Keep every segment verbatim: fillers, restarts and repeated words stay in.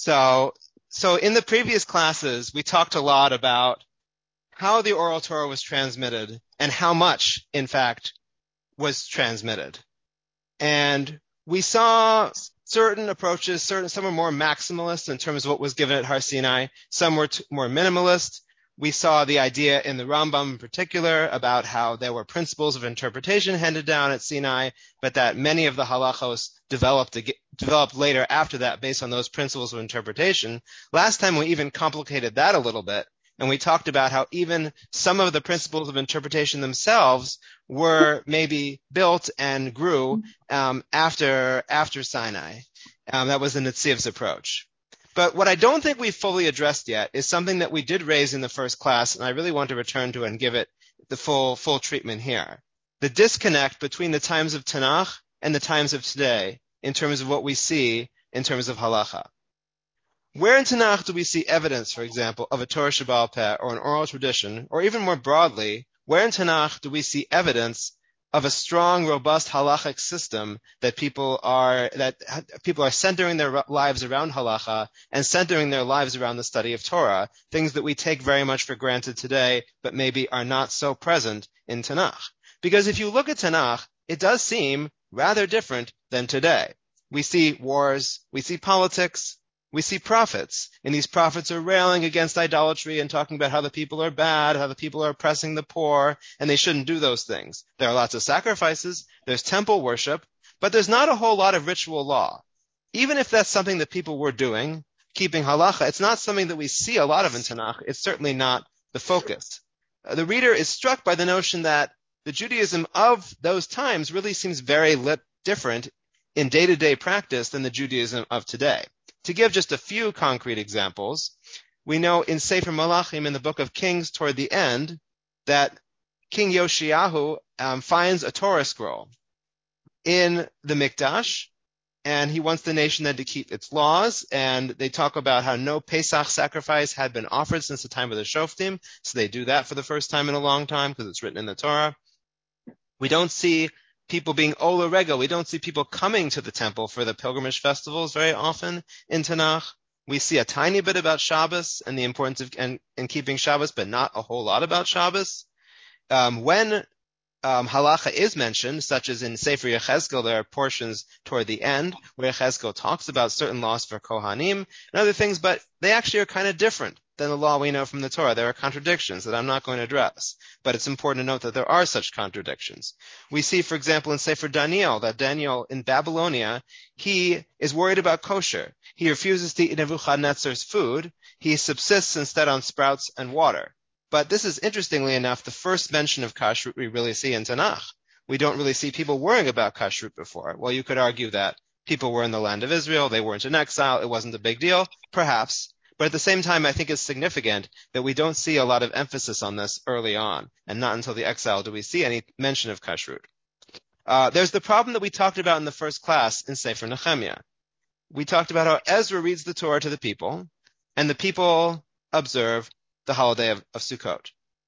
So, so in the previous classes, we talked a lot about how the oral Torah was transmitted and how much, in fact, was transmitted. And we saw certain approaches, certain, some were more maximalist in terms of what was given at Har Sinai. Some were t- more minimalist. We saw the idea in the Rambam in particular about how there were principles of interpretation handed down at Sinai, but that many of the halachos developed, developed later after that based on those principles of interpretation. Last time we even complicated that a little bit, and we talked about how even some of the principles of interpretation themselves were maybe built and grew um, after after Sinai. Um, that was the Netziv's approach. But what I don't think we've fully addressed yet is something that we did raise in the first class, and I really want to return to and give it the full full treatment here. The disconnect between the times of Tanakh and the times of today in terms of what we see in terms of halacha. Where in Tanakh do we see evidence, for example, of a Torah Shebaal Peh or an oral tradition, or even more broadly, where in Tanakh do we see evidence of a strong, robust halachic system that people are that people are centering their lives around halacha and centering their lives around the study of Torah, things that we take very much for granted today, but maybe are not so present in Tanakh. Because if you look at Tanakh, it does seem rather different than today. We see wars, we see politics, we see prophets, and these prophets are railing against idolatry and talking about how the people are bad, how the people are oppressing the poor, and they shouldn't do those things. There are lots of sacrifices, there's temple worship, but there's not a whole lot of ritual law. Even if that's something that people were doing, keeping halacha, it's not something that we see a lot of in Tanakh. It's certainly not the focus. Uh, the reader is struck by the notion that the Judaism of those times really seems very lit- different in day-to-day practice than the Judaism of today. To give just a few concrete examples, we know in Sefer Malachim in the book of Kings toward the end that King Yoshiyahu um, finds a Torah scroll in the Mikdash, and he wants the nation then to keep its laws, and they talk about how no Pesach sacrifice had been offered since the time of the Shoftim, so they do that for the first time in a long time because it's written in the Torah. We don't see people being Ola Rega. We don't see people coming to the temple for the pilgrimage festivals very often in Tanakh. We see a tiny bit about Shabbos and the importance of and, and keeping Shabbos, but not a whole lot about Shabbos. Um, when um, halacha is mentioned, such as in Sefer Yechezkel, there are portions toward the end where Yechezkel talks about certain laws for Kohanim and other things, but they actually are kind of different than the law we know from the Torah. There are contradictions that I'm not going to address, but it's important to note that there are such contradictions. We see, for example, in Sefer Daniel, that Daniel in Babylonia, he is worried about kosher. He refuses to eat Nebuchadnezzar's food. He subsists instead on sprouts and water. But this is, interestingly enough, the first mention of kashrut we really see in Tanakh. We don't really see people worrying about kashrut before. Well, you could argue that people were in the land of Israel, they weren't in exile, it wasn't a big deal, perhaps. But at the same time, I think it's significant that we don't see a lot of emphasis on this early on, and not until the exile do we see any mention of kashrut. Uh, there's the problem that we talked about in the first class in Sefer Nehemiah. We talked about how Ezra reads the Torah to the people, and the people observe the holiday of, of Sukkot.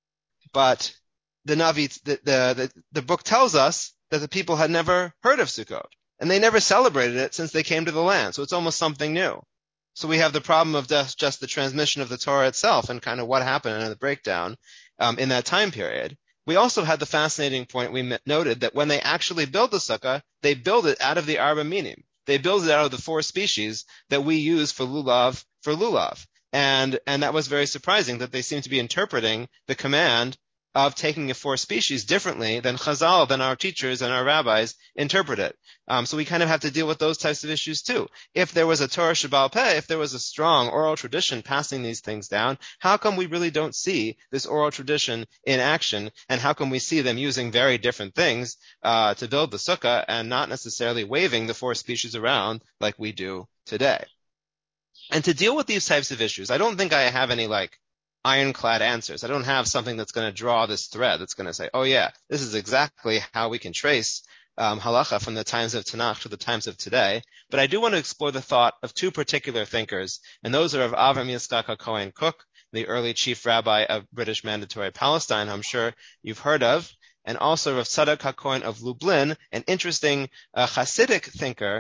But the Navi, the, the, the, the book tells us that the people had never heard of Sukkot, and they never celebrated it since they came to the land, so it's almost something new. So we have the problem of just, just the transmission of the Torah itself and kind of what happened and the breakdown um, in that time period. We also had the fascinating point we noted that when they actually build the sukkah, they build it out of the arba minim. They build it out of the four species that we use for lulav, for lulav. And, and that was very surprising that they seem to be interpreting the command of taking the four species differently than Chazal, than our teachers and our rabbis interpret it. Um, so we kind of have to deal with those types of issues too. If there was a Torah Shebaal Peh, if there was a strong oral tradition passing these things down, how come we really don't see this oral tradition in action? And how come we see them using very different things uh, to build the sukkah and not necessarily waving the four species around like we do today? And to deal with these types of issues, I don't think I have any like ironclad answers. I don't have something that's going to draw this thread that's going to say, oh yeah, this is exactly how we can trace um, halacha from the times of Tanakh to the times of today. But I do want to explore the thought of two particular thinkers, and those are of Avram Yitzchak HaKohen Kook, the early chief rabbi of British Mandatory Palestine, I'm sure you've heard of, and also Rav Tzadok HaKohen of Lublin, an interesting uh, Hasidic thinker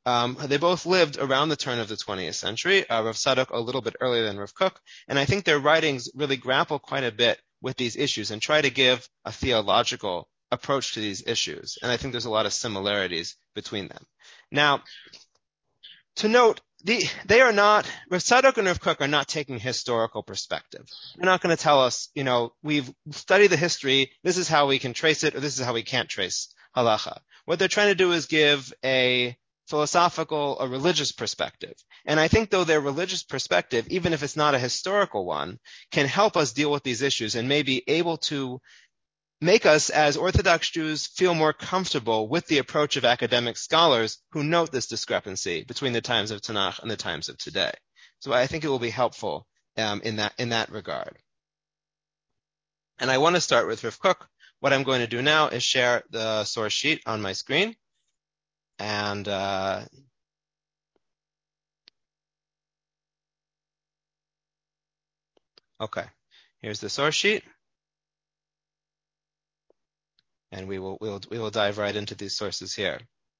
Um, they both lived around the turn of the twentieth century, uh, Rav Tzadok a little bit earlier than Rav Kook, and I think their writings really grapple quite a bit with these issues and try to give a theological approach to these issues. And I think there's a lot of similarities between them. Now, to note, the, they are not, Rav Tzadok and Rav Kook are not taking historical perspective. They're not going to tell us, you know, we've studied the history, this is how we can trace it, or this is how we can't trace halacha. What they're trying to do is give a philosophical, a religious perspective. And I think though their religious perspective, even if it's not a historical one, can help us deal with these issues and may be able to make us as Orthodox Jews feel more comfortable with the approach of academic scholars who note this discrepancy between the times of Tanakh and the times of today. So I think it will be helpful um, in that in that regard. And I want to start with Rav Kook. What I'm going to do now is share the source sheet on my screen. And uh, okay, here's the source sheet. And we will, we will, we will dive right into these sources here.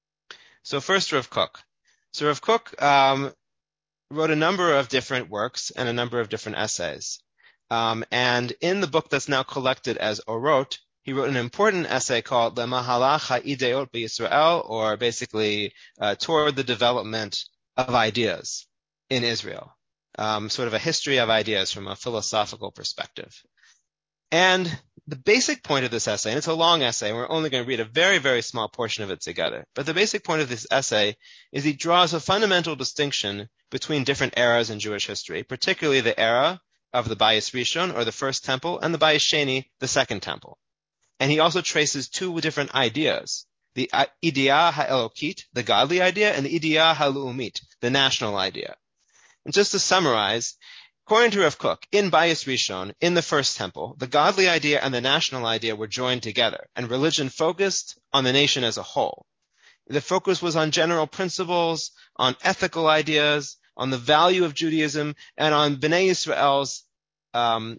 So first, Rav Kook. So Rav Kook um, wrote a number of different works and a number of different essays. Um, and in the book that's now collected as Orot, he wrote an important essay called Lemahalach HaIdeot BeYisrael, or basically uh, toward the development of ideas in Israel, um, sort of a history of ideas from a philosophical perspective. And the basic point of this essay, and it's a long essay, and we're only going to read a very, very small portion of it together, but the basic point of this essay is he draws a fundamental distinction between different eras in Jewish history, particularly the era of the Bayis Rishon, or the first temple, and the Bayis Sheni, the second temple. And he also traces two different ideas, the idea ha'elokit, the godly idea, and the idea ha'lu'umit, the national idea. And just to summarize, according to Rav Kook, in Bayis Rishon, in the first temple, the godly idea and the national idea were joined together, and religion focused on the nation as a whole. The focus was on general principles, on ethical ideas, on the value of Judaism, and on Bnei Yisrael's um,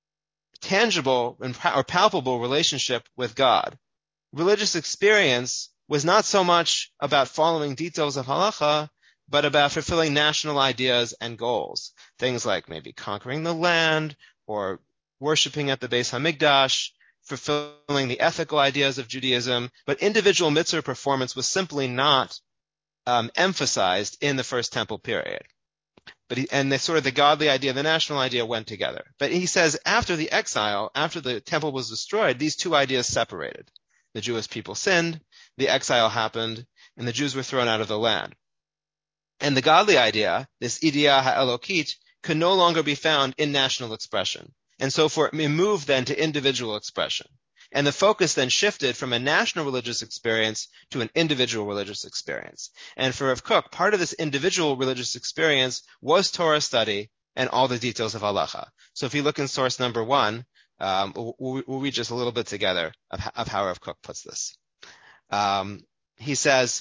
tangible or palpable relationship with God. Religious experience was not so much about following details of halacha, but about fulfilling national ideas and goals. Things like maybe conquering the land, or worshiping at the Beis Hamikdash, fulfilling the ethical ideas of Judaism. But individual mitzvah performance was simply not um, emphasized in the first temple period. But he, and the sort of the godly idea, the national idea went together. But he says after the exile, after the temple was destroyed, these two ideas separated. The Jewish people sinned, the exile happened, and the Jews were thrown out of the land. And the godly idea, this idea ha'elokit, could no longer be found in national expression. And so for it moved then to individual expression. And the focus then shifted from a national religious experience to an individual religious experience. And for Rav Kook, part of this individual religious experience was Torah study and all the details of halacha. So if you look in source number one, um, we'll, we'll read just a little bit together of, of how Rav Kook puts this. Um, he says,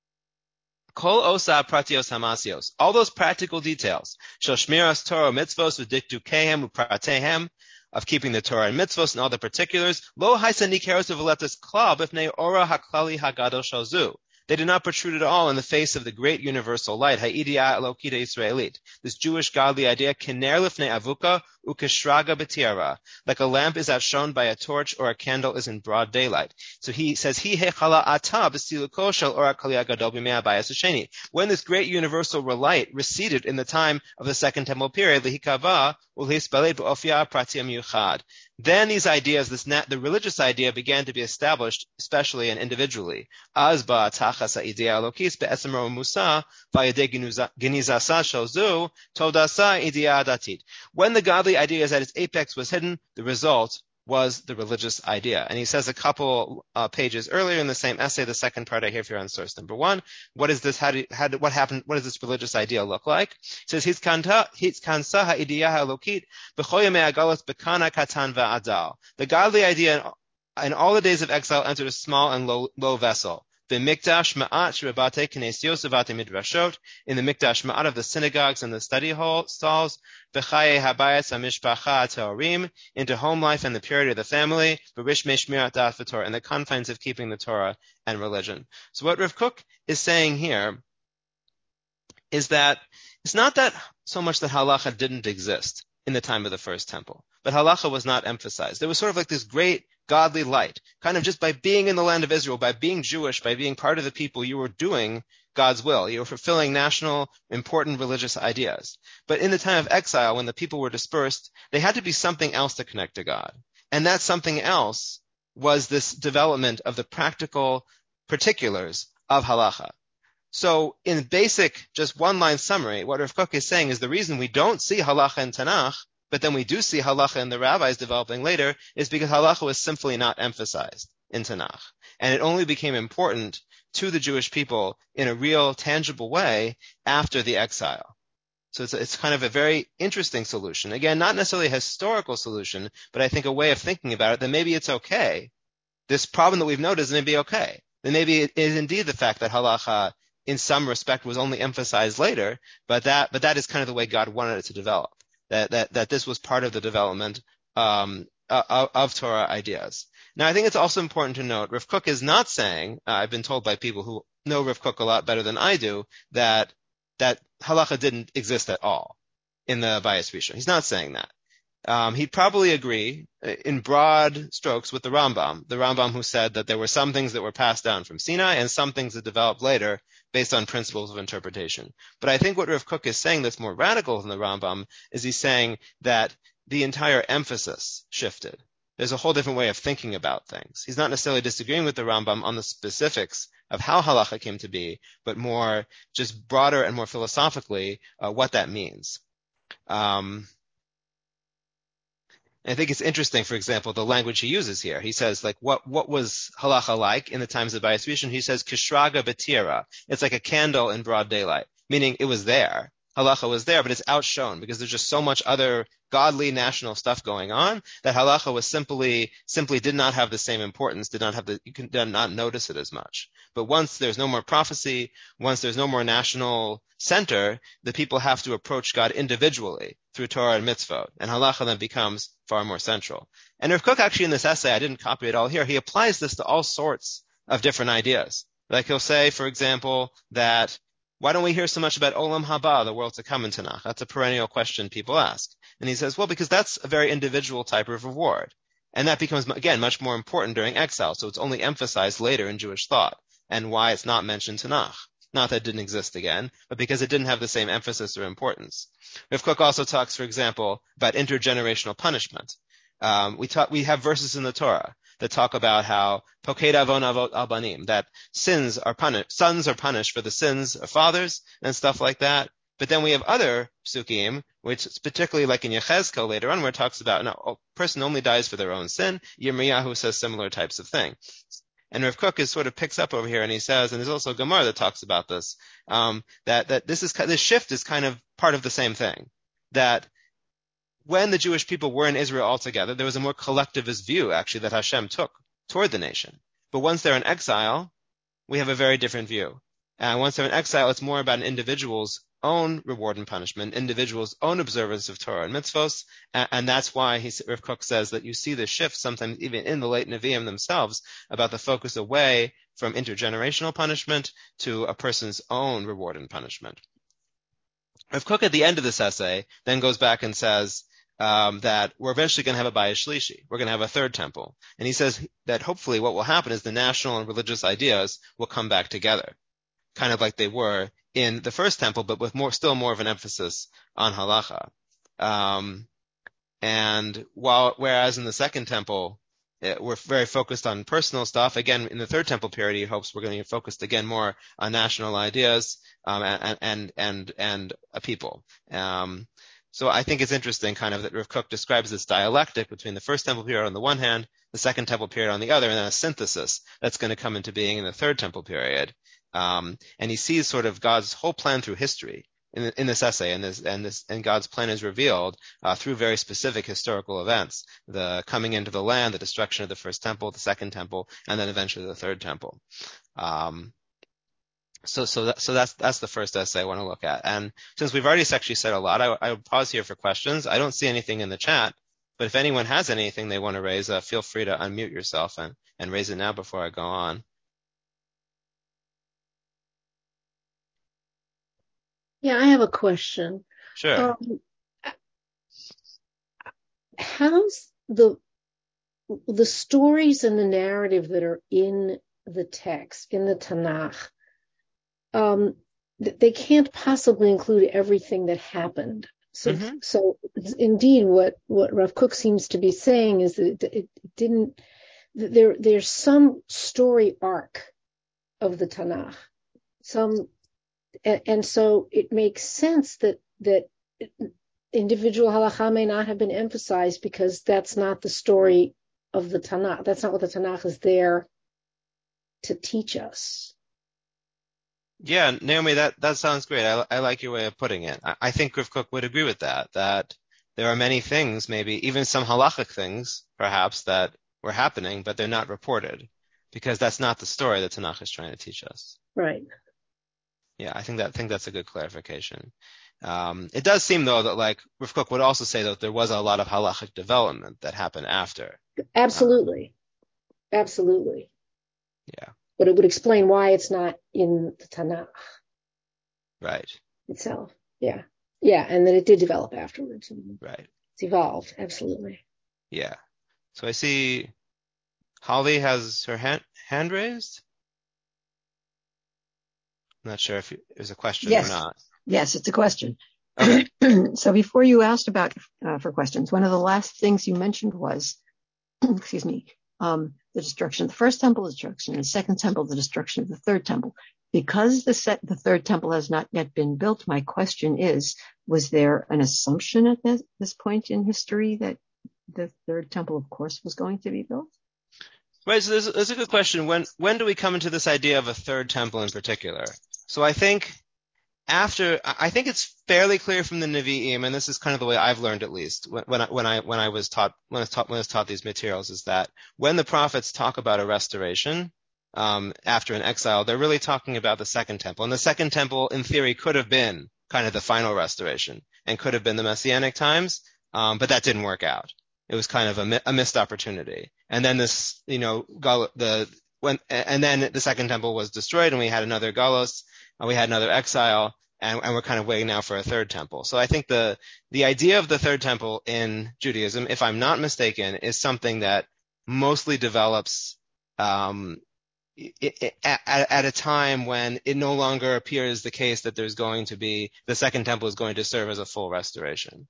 Kol osa pratios hamasios, all those practical details, shel shmiras Torah mitzvos v'dikdukehem u'pratehem, of keeping the Torah and mitzvos and all the particulars, lo haisa nikeros v'letas klal b'fnei ora haklali hagadol shalzu. They did not protrude at all in the face of the great universal light, ha'idiyah elokita Israelit, this Jewish godly idea, kiner lifnei avuka ukeshraga b'tiara, like a lamp is outshone by a torch or a candle is in broad daylight. So he says, Hi hechala ata b'siluko shel ora kali hagadol b'mei habayis hasheni. When this great universal light receded in the time of the Second Temple period, lihikava ulhispalei b'ofya pratia miyuchad. Then these ideas, this nat- the religious idea began to be established, especially and individually. Azba tachas ha'idea alokis be'esem ro musa v'yadei genizasa shalzu tovdasa idea datit. When the godly idea at its apex was hidden, the result was the religious idea. And he says a couple uh, pages earlier in the same essay, the second part I have here on source number one, what is this, how do, how do, what happened, what does this religious idea look like? He says, Hitzkansa ha'idiyah ha'elokit b'chol yemei hagalos b'kana katan va'adal. The godly idea in, in all the days of exile entered a small and low, low vessel. The mikdash ma'at shrebate kinesios avate midrashot, in the mikdash ma'at of the synagogues and the study hall stalls, v'chaye habayas hamishpacha teorim, into home life and the purity of the family, v'rishmei shmirat da'at v'torah, in the confines of keeping the Torah and religion. So what Rav Kook is saying here is that it's not that so much that halacha didn't exist in the time of the first temple, but halacha was not emphasized. There was sort of like this great godly light, kind of just by being in the land of Israel, by being Jewish, by being part of the people, you were doing God's will. You were fulfilling national, important religious ideas. But in the time of exile, when the people were dispersed, they had to be something else to connect to God. And that something else was this development of the practical particulars of halacha. So in basic, just one-line summary, what Rav Kook is saying is the reason we don't see halacha in Tanakh, but then we do see halacha in the rabbis developing later, is because halacha was simply not emphasized in Tanakh. And it only became important to the Jewish people in a real, tangible way after the exile. So it's, it's kind of a very interesting solution. Again, not necessarily a historical solution, but I think a way of thinking about it that maybe it's okay. This problem that we've noticed may be okay. Then maybe it is indeed the fact that halacha in some respect was only emphasized later, but that but that is kind of the way God wanted it to develop. That that that this was part of the development um, of, of Torah ideas. Now, I think it's also important to note, Rav Kook is not saying, uh, I've been told by people who know Rav Kook a lot better than I do, that that halacha didn't exist at all in the Bayis Rishon. He's not saying that. Um, he'd probably agree in broad strokes with the Rambam, the Rambam who said that there were some things that were passed down from Sinai and some things that developed later based on principles of interpretation. But I think what Rav Kook is saying that's more radical than the Rambam is he's saying that the entire emphasis shifted. There's a whole different way of thinking about things. He's not necessarily disagreeing with the Rambam on the specifics of how halacha came to be, but more just broader and more philosophically uh, what that means. Um, I think it's interesting, for example, the language he uses here. He says, like, what what was halacha like in the times of Bayis Rishon? He says, kishraga betira. It's like a candle in broad daylight, meaning it was there. Halacha was there, but it's outshone because there's just so much other godly national stuff going on that halacha was simply simply did not have the same importance, did not have the you can did not notice it as much. But once there's no more prophecy, once there's no more national center, the people have to approach God individually through Torah and mitzvot, and halacha then becomes far more central. And Rav Kook actually in this essay, I didn't copy it all here, he applies this to all sorts of different ideas. Like he'll say, for example, that why don't we hear so much about Olam Haba, the world to come in Tanakh? That's a perennial question people ask. And he says, well, because that's a very individual type of reward. And that becomes, again, much more important during exile. So it's only emphasized later in Jewish thought and why it's not mentioned in Tanakh. Not that it didn't exist again, but because it didn't have the same emphasis or importance. Rav Kook also talks, for example, about intergenerational punishment. Um, we talk, we have verses in the Torah that talk about how poked avon avot al banim, that sins are punished, sons are punished for the sins of fathers and stuff like that. But then we have other psukim, which is particularly like in Yechezkel later on, where it talks about no, a person only dies for their own sin. Yirmiyahu says similar types of things. And Rav Kook is sort of picks up over here, and he says, and there's also a Gemara that talks about this, um, that that this is this shift is kind of part of the same thing. That when the Jewish people were in Israel altogether, there was a more collectivist view actually that Hashem took toward the nation. But once they're in exile, we have a very different view. And once they're in exile, it's more about an individual's own reward and punishment, individual's own observance of Torah and mitzvos, and, and that's why he, Rav Kook says that you see the shift sometimes even in the late Nevi'im themselves about the focus away from intergenerational punishment to a person's own reward and punishment. Rav Kook at the end of this essay then goes back and says um, that we're eventually going to have a Bayis Shlishi. We're going to have a third temple. And he says that hopefully what will happen is the national and religious ideas will come back together, kind of like they were in the first temple, but with more, still more of an emphasis on halacha. Um, and while, whereas in the second temple, it, we're very focused on personal stuff. Again, in the third temple period, he hopes we're going to get focused again more on national ideas, um, and, and, and, and a people. Um, so I think it's interesting kind of that Rav Kook describes this dialectic between the first temple period on the one hand, the second temple period on the other, and then a synthesis that's going to come into being in the third temple period. Um, and he sees sort of God's whole plan through history in, in this essay, and this, and this, and God's plan is revealed uh, through very specific historical events: the coming into the land, the destruction of the first temple, the second temple, and then eventually the third temple. Um, so, so, that, so that's that's the first essay I want to look at. And since we've already actually said a lot, I, I will pause here for questions. I don't see anything in the chat, but if anyone has anything they want to raise, uh, feel free to unmute yourself and and raise it now before I go on. Yeah, I have a question. Sure. Um, how's the the stories and the narrative that are in the text, in the Tanakh, um, they can't possibly include everything that happened. So, Mm-hmm. so indeed, what what Rav Kook seems to be saying is that it didn't. There, there's some story arc of the Tanakh, some, and, and so it makes sense that that individual halacha may not have been emphasized because that's not the story of the Tanakh. That's not what the Tanakh is there to teach us. Yeah, Naomi, that, that sounds great. I, I like your way of putting it. I, I think Rav Kook would agree with that, that there are many things, maybe even some halachic things, perhaps, that were happening, but they're not reported because that's not the story that Tanakh is trying to teach us. Right. Yeah, I think that, think that's a good clarification. Um, it does seem though that like Rav Kook would also say that there was a lot of halachic development that happened after. Um, Absolutely. Absolutely. yeah, But it would explain why it's not in the Tanakh right, itself. Yeah. Yeah. And then it did develop afterwards. right. It's evolved. Absolutely. Yeah. So I see Holly has her hand, hand raised. I'm not sure if it was a question or Yes. not. Yes, it's a question. Okay. So before you asked about uh, for questions, one of the last things you mentioned was, excuse me, um, the destruction of the first temple, the destruction of the second temple, the destruction of the third temple. Because the set, the third temple has not yet been built, my question is, was there an assumption at this, this point in history that the third temple, of course, was going to be built? Right. So there's, there's a good question. When when do we come into this idea of a third temple in particular? So I think after I think it's fairly clear from the Nevi'im, and this is kind of the way I've learned at least when, when I when I when I was taught when I was taught when I was taught these materials, is that when the prophets talk about a restoration um, after an exile, they're really talking about the second temple, and the second temple, in theory, could have been kind of the final restoration and could have been the Messianic times, um, but that didn't work out. It was kind of a, a missed opportunity, and then this, you know, the when and then the second temple was destroyed, and we had another Galos. Uh, we had another exile, and, and we're kind of waiting now for a third temple. So I think the the idea of the third temple in Judaism, if I'm not mistaken, is something that mostly develops um, it, it, at, at a time when it no longer appears the case that there's going to be the second temple is going to serve as a full restoration.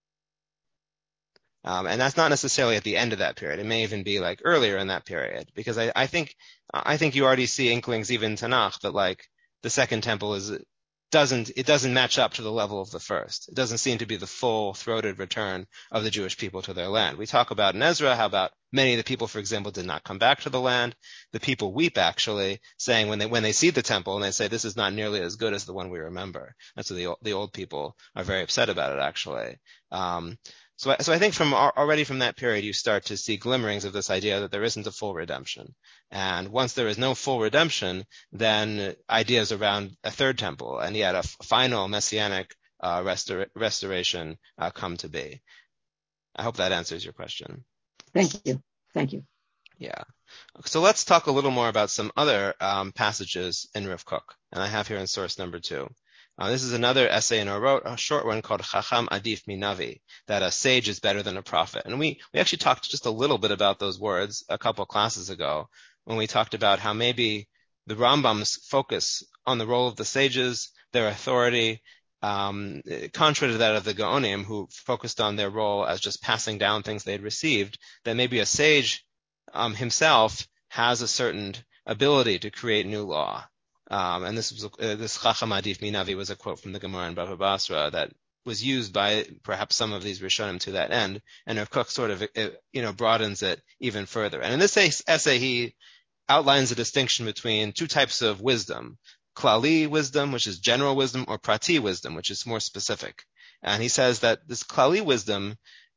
Um, and that's not necessarily at the end of that period. It may even be like earlier in that period, because I, I think I think you already see inklings even in Tanakh that like the second temple is doesn't it doesn't match up to the level of the first. It doesn't seem to be the full-throated return of the Jewish people to their land. We talk about in Ezra how about many of the people, for example, did not come back to the land. The people weep actually, saying when they when they see the temple and they say this is not nearly as good as the one we remember. That's what the the old people are very upset about it actually. Um, So, so I think from already from that period, you start to see glimmerings of this idea that there isn't a full redemption. And once there is no full redemption, then ideas around a third temple and yet a final messianic uh, restor- restoration uh, come to be. I hope that answers your question. Thank you. Thank you. Yeah. So let's talk a little more about some other um, passages in Rav Kook. And I have here in source number two. Uh, this is another essay in a, wrote, a short one called Chacham Adif Minavi, that a sage is better than a prophet. And we, we actually talked just a little bit about those words a couple of classes ago when we talked about how maybe the Rambam's focus on the role of the sages, their authority, um, contrary to that of the Gaonim, who focused on their role as just passing down things they had received, that maybe a sage um, himself has a certain ability to create new law. Um, and this was uh, this Chacham Adif Minavi was a quote from the Gemara in Bava Basra that was used by perhaps some of these Rishonim to that end. And Rav Kook sort of uh, you know broadens it even further. And in this essay, he outlines a distinction between two types of wisdom: Klali wisdom, which is general wisdom, or Prati wisdom, which is more specific. And he says that this Klali wisdom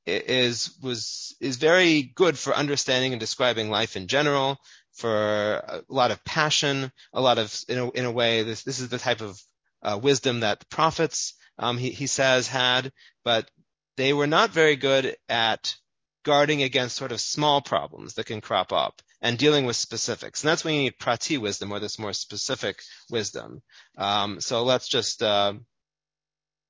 is was is very good for understanding and describing life in general, for a lot of passion, a lot of in a, in a way this this is the type of uh, wisdom that the prophets um, he he says had, but they were not very good at guarding against sort of small problems that can crop up and dealing with specifics. And that's when you need prati wisdom, or this more specific wisdom. Um, so let's just uh,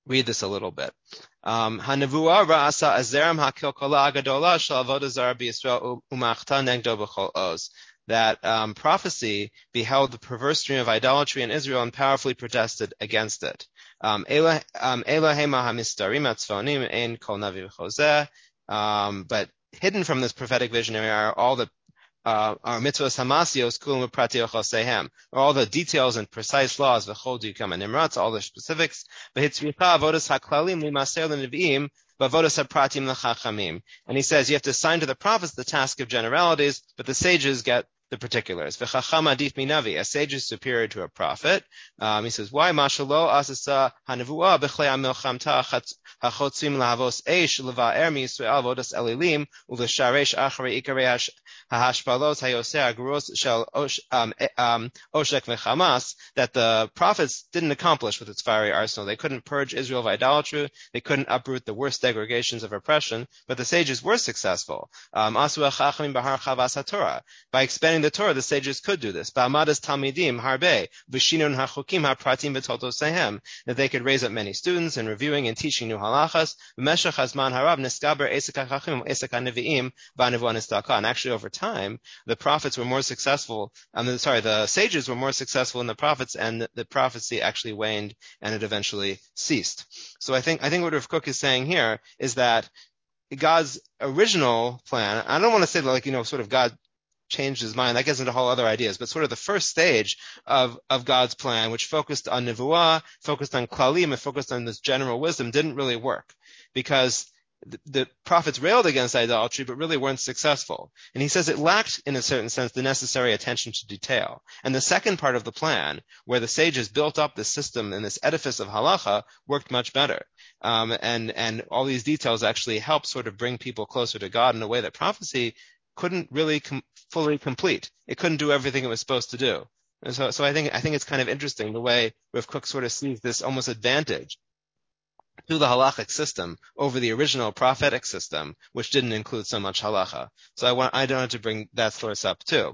read this a little bit. Um, Hanavua ra'asa azeram hakilkola agadola shel avodah zarah b'Yisrael umachta negdo b'chol oz. That um, prophecy beheld the perverse stream of idolatry in Israel and powerfully protested against it. Um, Elahema hamistarim atzvonim ein kol navi v'chozeh. Um, but hidden from this prophetic visionary are all the uh, our mitzvahs hamasios kulam v'pratiyot chosehem, all the details and precise laws v'chol dikam and nimratz, all the specifics. V'hitzricha avodas haklalim limaser l'neviim v'avodas hapratim l'chachamim. And he says you have to assign to the prophets the task of generalities, but the sages get the particulars. V'chacham adif minavi, a sage is superior to a prophet. Um, he says, why? Mashalo asasa hanavua b'chlei milchamta hachotzim lahavos eish leva'er miYisrael avodas elilim u'l'sharesh acharei ikarei hahashpalos hayoseh agros shel oshek v'chamas, that the prophets didn't accomplish with its fiery arsenal. They couldn't purge Israel of idolatry. They couldn't uproot the worst degregations of oppression. But the sages were successful. Um, asu ha'chachamim b'har chavas haTorah. By expanding the Torah, the sages could do this. Ba'amadas talmidim harbe v'shinun hachukim hapratim v'toldosehem, that they could raise up many students in reviewing and teaching new halachas. V'meshach hazman harav niskaber esek hachachim esek haneviim v'anevuah nistaka. And actually, over time, the prophets were more successful. Um, sorry, the sages were more successful than the prophets, and the, the prophecy actually waned, and it eventually ceased. So I think I think what Rav Kook is saying here is that God's original plan. I don't want to say like you know sort of God changed his mind. That gets into whole other ideas, but sort of the first stage of, of God's plan, which focused on Nevuah, focused on Klalim, and focused on this general wisdom, didn't really work because the, the prophets railed against idolatry, but really weren't successful. And he says it lacked, in a certain sense, the necessary attention to detail. And the second part of the plan, where the sages built up this system and this edifice of halacha, worked much better. Um, and, and all these details actually help sort of bring people closer to God in a way that prophecy couldn't really com- fully complete. It couldn't do everything it was supposed to do. And so, so I think I think it's kind of interesting the way Rav Kook sort of sees this almost advantage through the halachic system over the original prophetic system, which didn't include so much halacha. So I want I wanted to bring that source up too.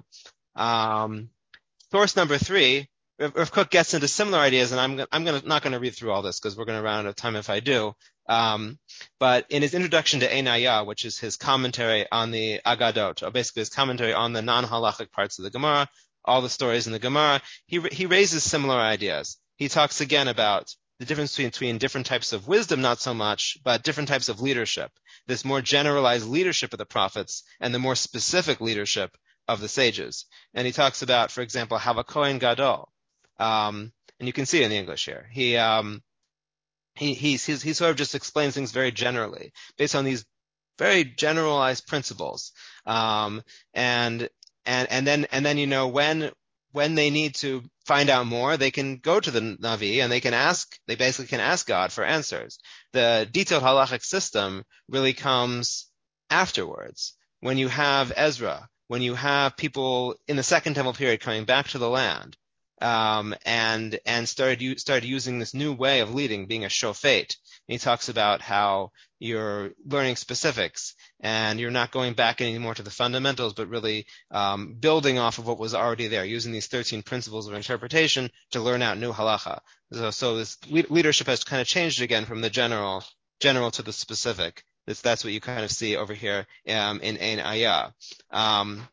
Um, source number three, Rav Kook gets into similar ideas, and I'm I'm gonna not going to read through all this because we're going to run out of time if I do. Um, but in his introduction to Ein Hayah, which is his commentary on the Agadot, or basically his commentary on the non-halachic parts of the Gemara, all the stories in the Gemara, he he raises similar ideas. He talks again about the difference between, between different types of wisdom, not so much, but different types of leadership. This more generalized leadership of the prophets and the more specific leadership of the sages. And he talks about, for example, Havakohen Gadol. Um, and you can see it in the English here. He um, He, he, he sort of just explains things very generally based on these very generalized principles. Um, and, and, and then, and then, you know, when, when they need to find out more, they can go to the Navi and they can ask, they basically can ask God for answers. The detailed halachic system really comes afterwards. When you have Ezra, when you have people in the Second Temple period coming back to the land, Um, and, and started, started using this new way of leading, being a shofet. And he talks about how you're learning specifics and you're not going back anymore to the fundamentals, but really, um, building off of what was already there, using these thirteen principles of interpretation to learn out new halacha. So, so this leadership has kind of changed again from the general, general to the specific. That's, that's what you kind of see over here, um, in Ein Hayah. Um,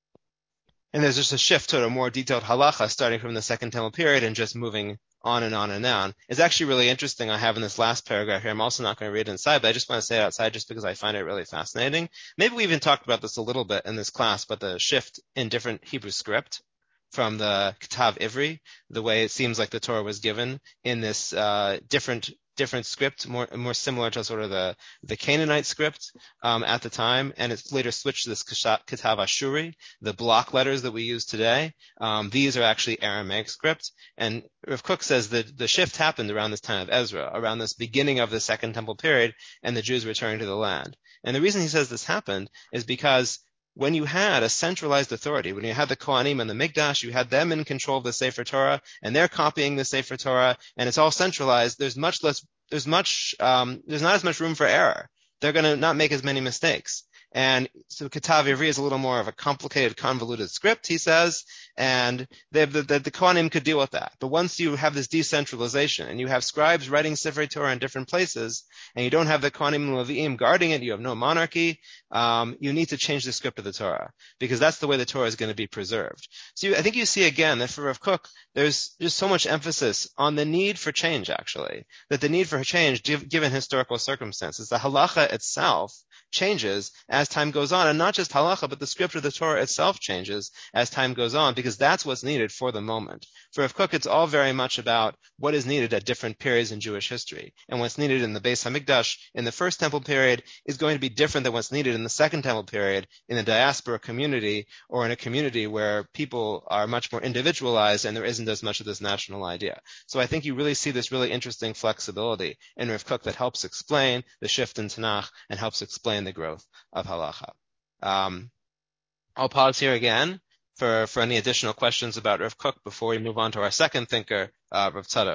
And there's just a shift to a more detailed halacha starting from the Second Temple period and just moving on and on and on. It's actually really interesting. I have in this last paragraph here. I'm also not going to read it inside, but I just want to say it outside just because I find it really fascinating. Maybe we even talked about this a little bit in this class, but the shift in different Hebrew script from the Ketav Ivri, the way it seems like the Torah was given in this uh, different different script, more more similar to sort of the the Canaanite script um, at the time, and it's later switched to this Ketav Ashuri, the block letters that we use today. Um, these are actually Aramaic script, and Rav Kook says that the shift happened around this time of Ezra, around this beginning of the Second Temple period, and the Jews returning to the land. And the reason he says this happened is because when you had a centralized authority, when you had the Kohanim and the Mikdash, you had them in control of the Sefer Torah, and they're copying the Sefer Torah, and it's all centralized. There's much less, there's much, um, there's not as much room for error. They're going to not make as many mistakes. And so Ketav Ivri is a little more of a complicated, convoluted script, he says, and the, the, the Kohanim could deal with that. But once you have this decentralization and you have scribes writing Sefer Torah in different places, and you don't have the Kohanim and Leviim guarding it, you have no monarchy, um, you need to change the script of the Torah, because that's the way the Torah is going to be preserved. So you, I think you see again that for Rav Kook, there's just so much emphasis on the need for change, actually, that the need for change, given historical circumstances, the halacha itself changes as time goes on, and not just halacha, but the script of the Torah itself changes as time goes on, because that's what's needed for the moment. For Rav Kook, it's all very much about what is needed at different periods in Jewish history, and what's needed in the Beis Hamikdash in the first temple period is going to be different than what's needed in the second temple period in a diaspora community, or in a community where people are much more individualized and there isn't as much of this national idea. So I think you really see this really interesting flexibility in Rav Kook that helps explain the shift in Tanakh and helps explain the growth of halacha. Um, I'll pause here again for, for any additional questions about Rav Kook before we move on to our second thinker, uh, Rav Tzadok.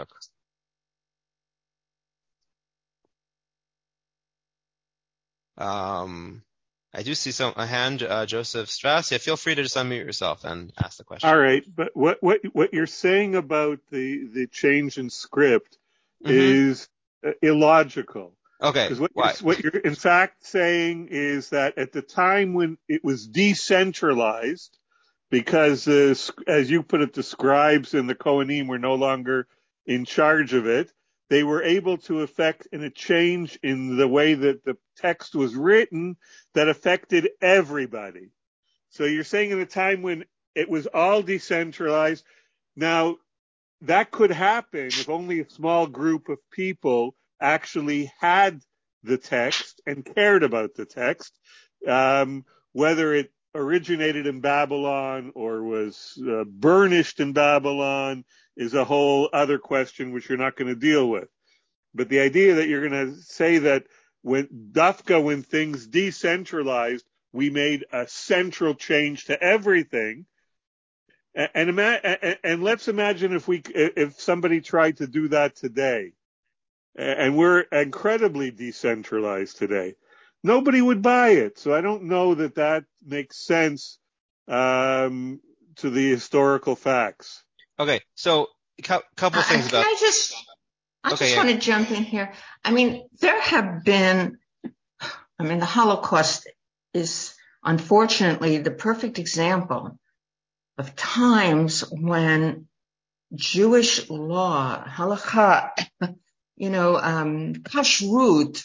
Um, I do see some a hand, uh, Joseph Strauss. Yeah, feel free to just unmute yourself and ask the question. All right, but what what what you're saying about the the change in script mm-hmm. is uh, illogical. Okay. Because what Why? you're, what you're in fact saying is that at the time when it was decentralized, because uh, as you put it, the scribes and the Kohanim were no longer in charge of it, they were able to effect in a change in the way that the text was written that affected everybody. So you're saying in a time when it was all decentralized, now that could happen if only a small group of people actually had the text and cared about the text, um, whether it originated in Babylon or was uh, burnished in Babylon is a whole other question which you're not going to deal with. But the idea that you're going to say that when Dafka, when things decentralized, we made a central change to everything, and, and, ima- and let's imagine if we if somebody tried to do that today. And we're incredibly decentralized today. Nobody would buy it. So I don't know that that makes sense um, to the historical facts. Okay, so a cu- couple uh, things can about... I just, I okay, just yeah. want to jump in here. I mean, there have been, I mean, the Holocaust is unfortunately the perfect example of times when Jewish law, halakha, you know, um, kashrut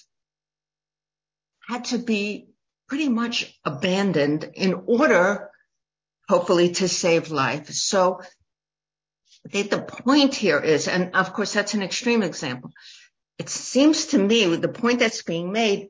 had to be pretty much abandoned in order, hopefully, to save life. So the, the point here is, and of course, that's an extreme example. It seems to me the point that's being made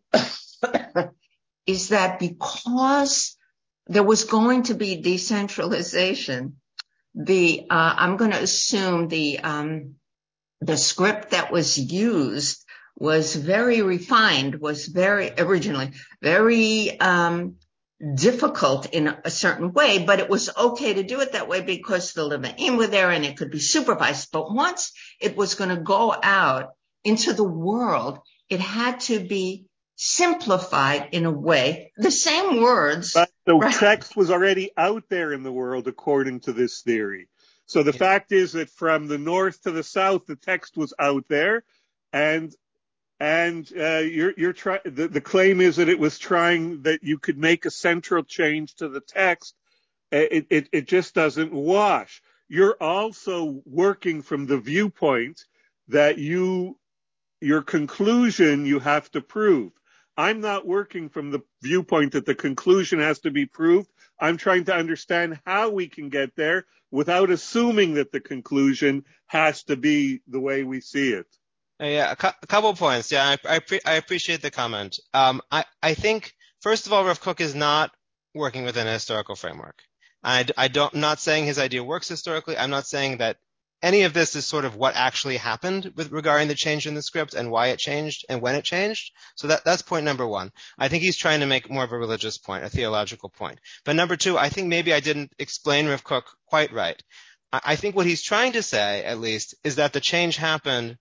is that because there was going to be decentralization, the, uh, I'm going to assume the, um, the script that was used was very refined, was very originally very um, difficult in a certain way, but it was okay to do it that way because the Levi'im were there and it could be supervised. But once it was going to go out into the world, it had to be simplified in a way, the same words. But the right? text was already out there in the world according to this theory. So the yeah. fact is that from the north to the south, the text was out there, and and uh, you're you're trying. The, the claim is that it was trying that you could make a central change to the text. It it it just doesn't wash. You're also working from the viewpoint that you your conclusion you have to prove. I'm not working from the viewpoint that the conclusion has to be proved. I'm trying to understand how we can get there without assuming that the conclusion has to be the way we see it. Uh, yeah, a, cu- a couple of points. Yeah, I I, pre- I appreciate the comment. Um, I, I think, first of all, Rav Kook is not working within a historical framework. I, I don't, I'm not saying his idea works historically. I'm not saying that any of this is sort of what actually happened with regarding the change in the script and why it changed and when it changed. So that, that's point number one. I think he's trying to make more of a religious point, a theological point. But number two, I think maybe I didn't explain Rav Kook quite right. I, I think what he's trying to say, at least, is that the change happened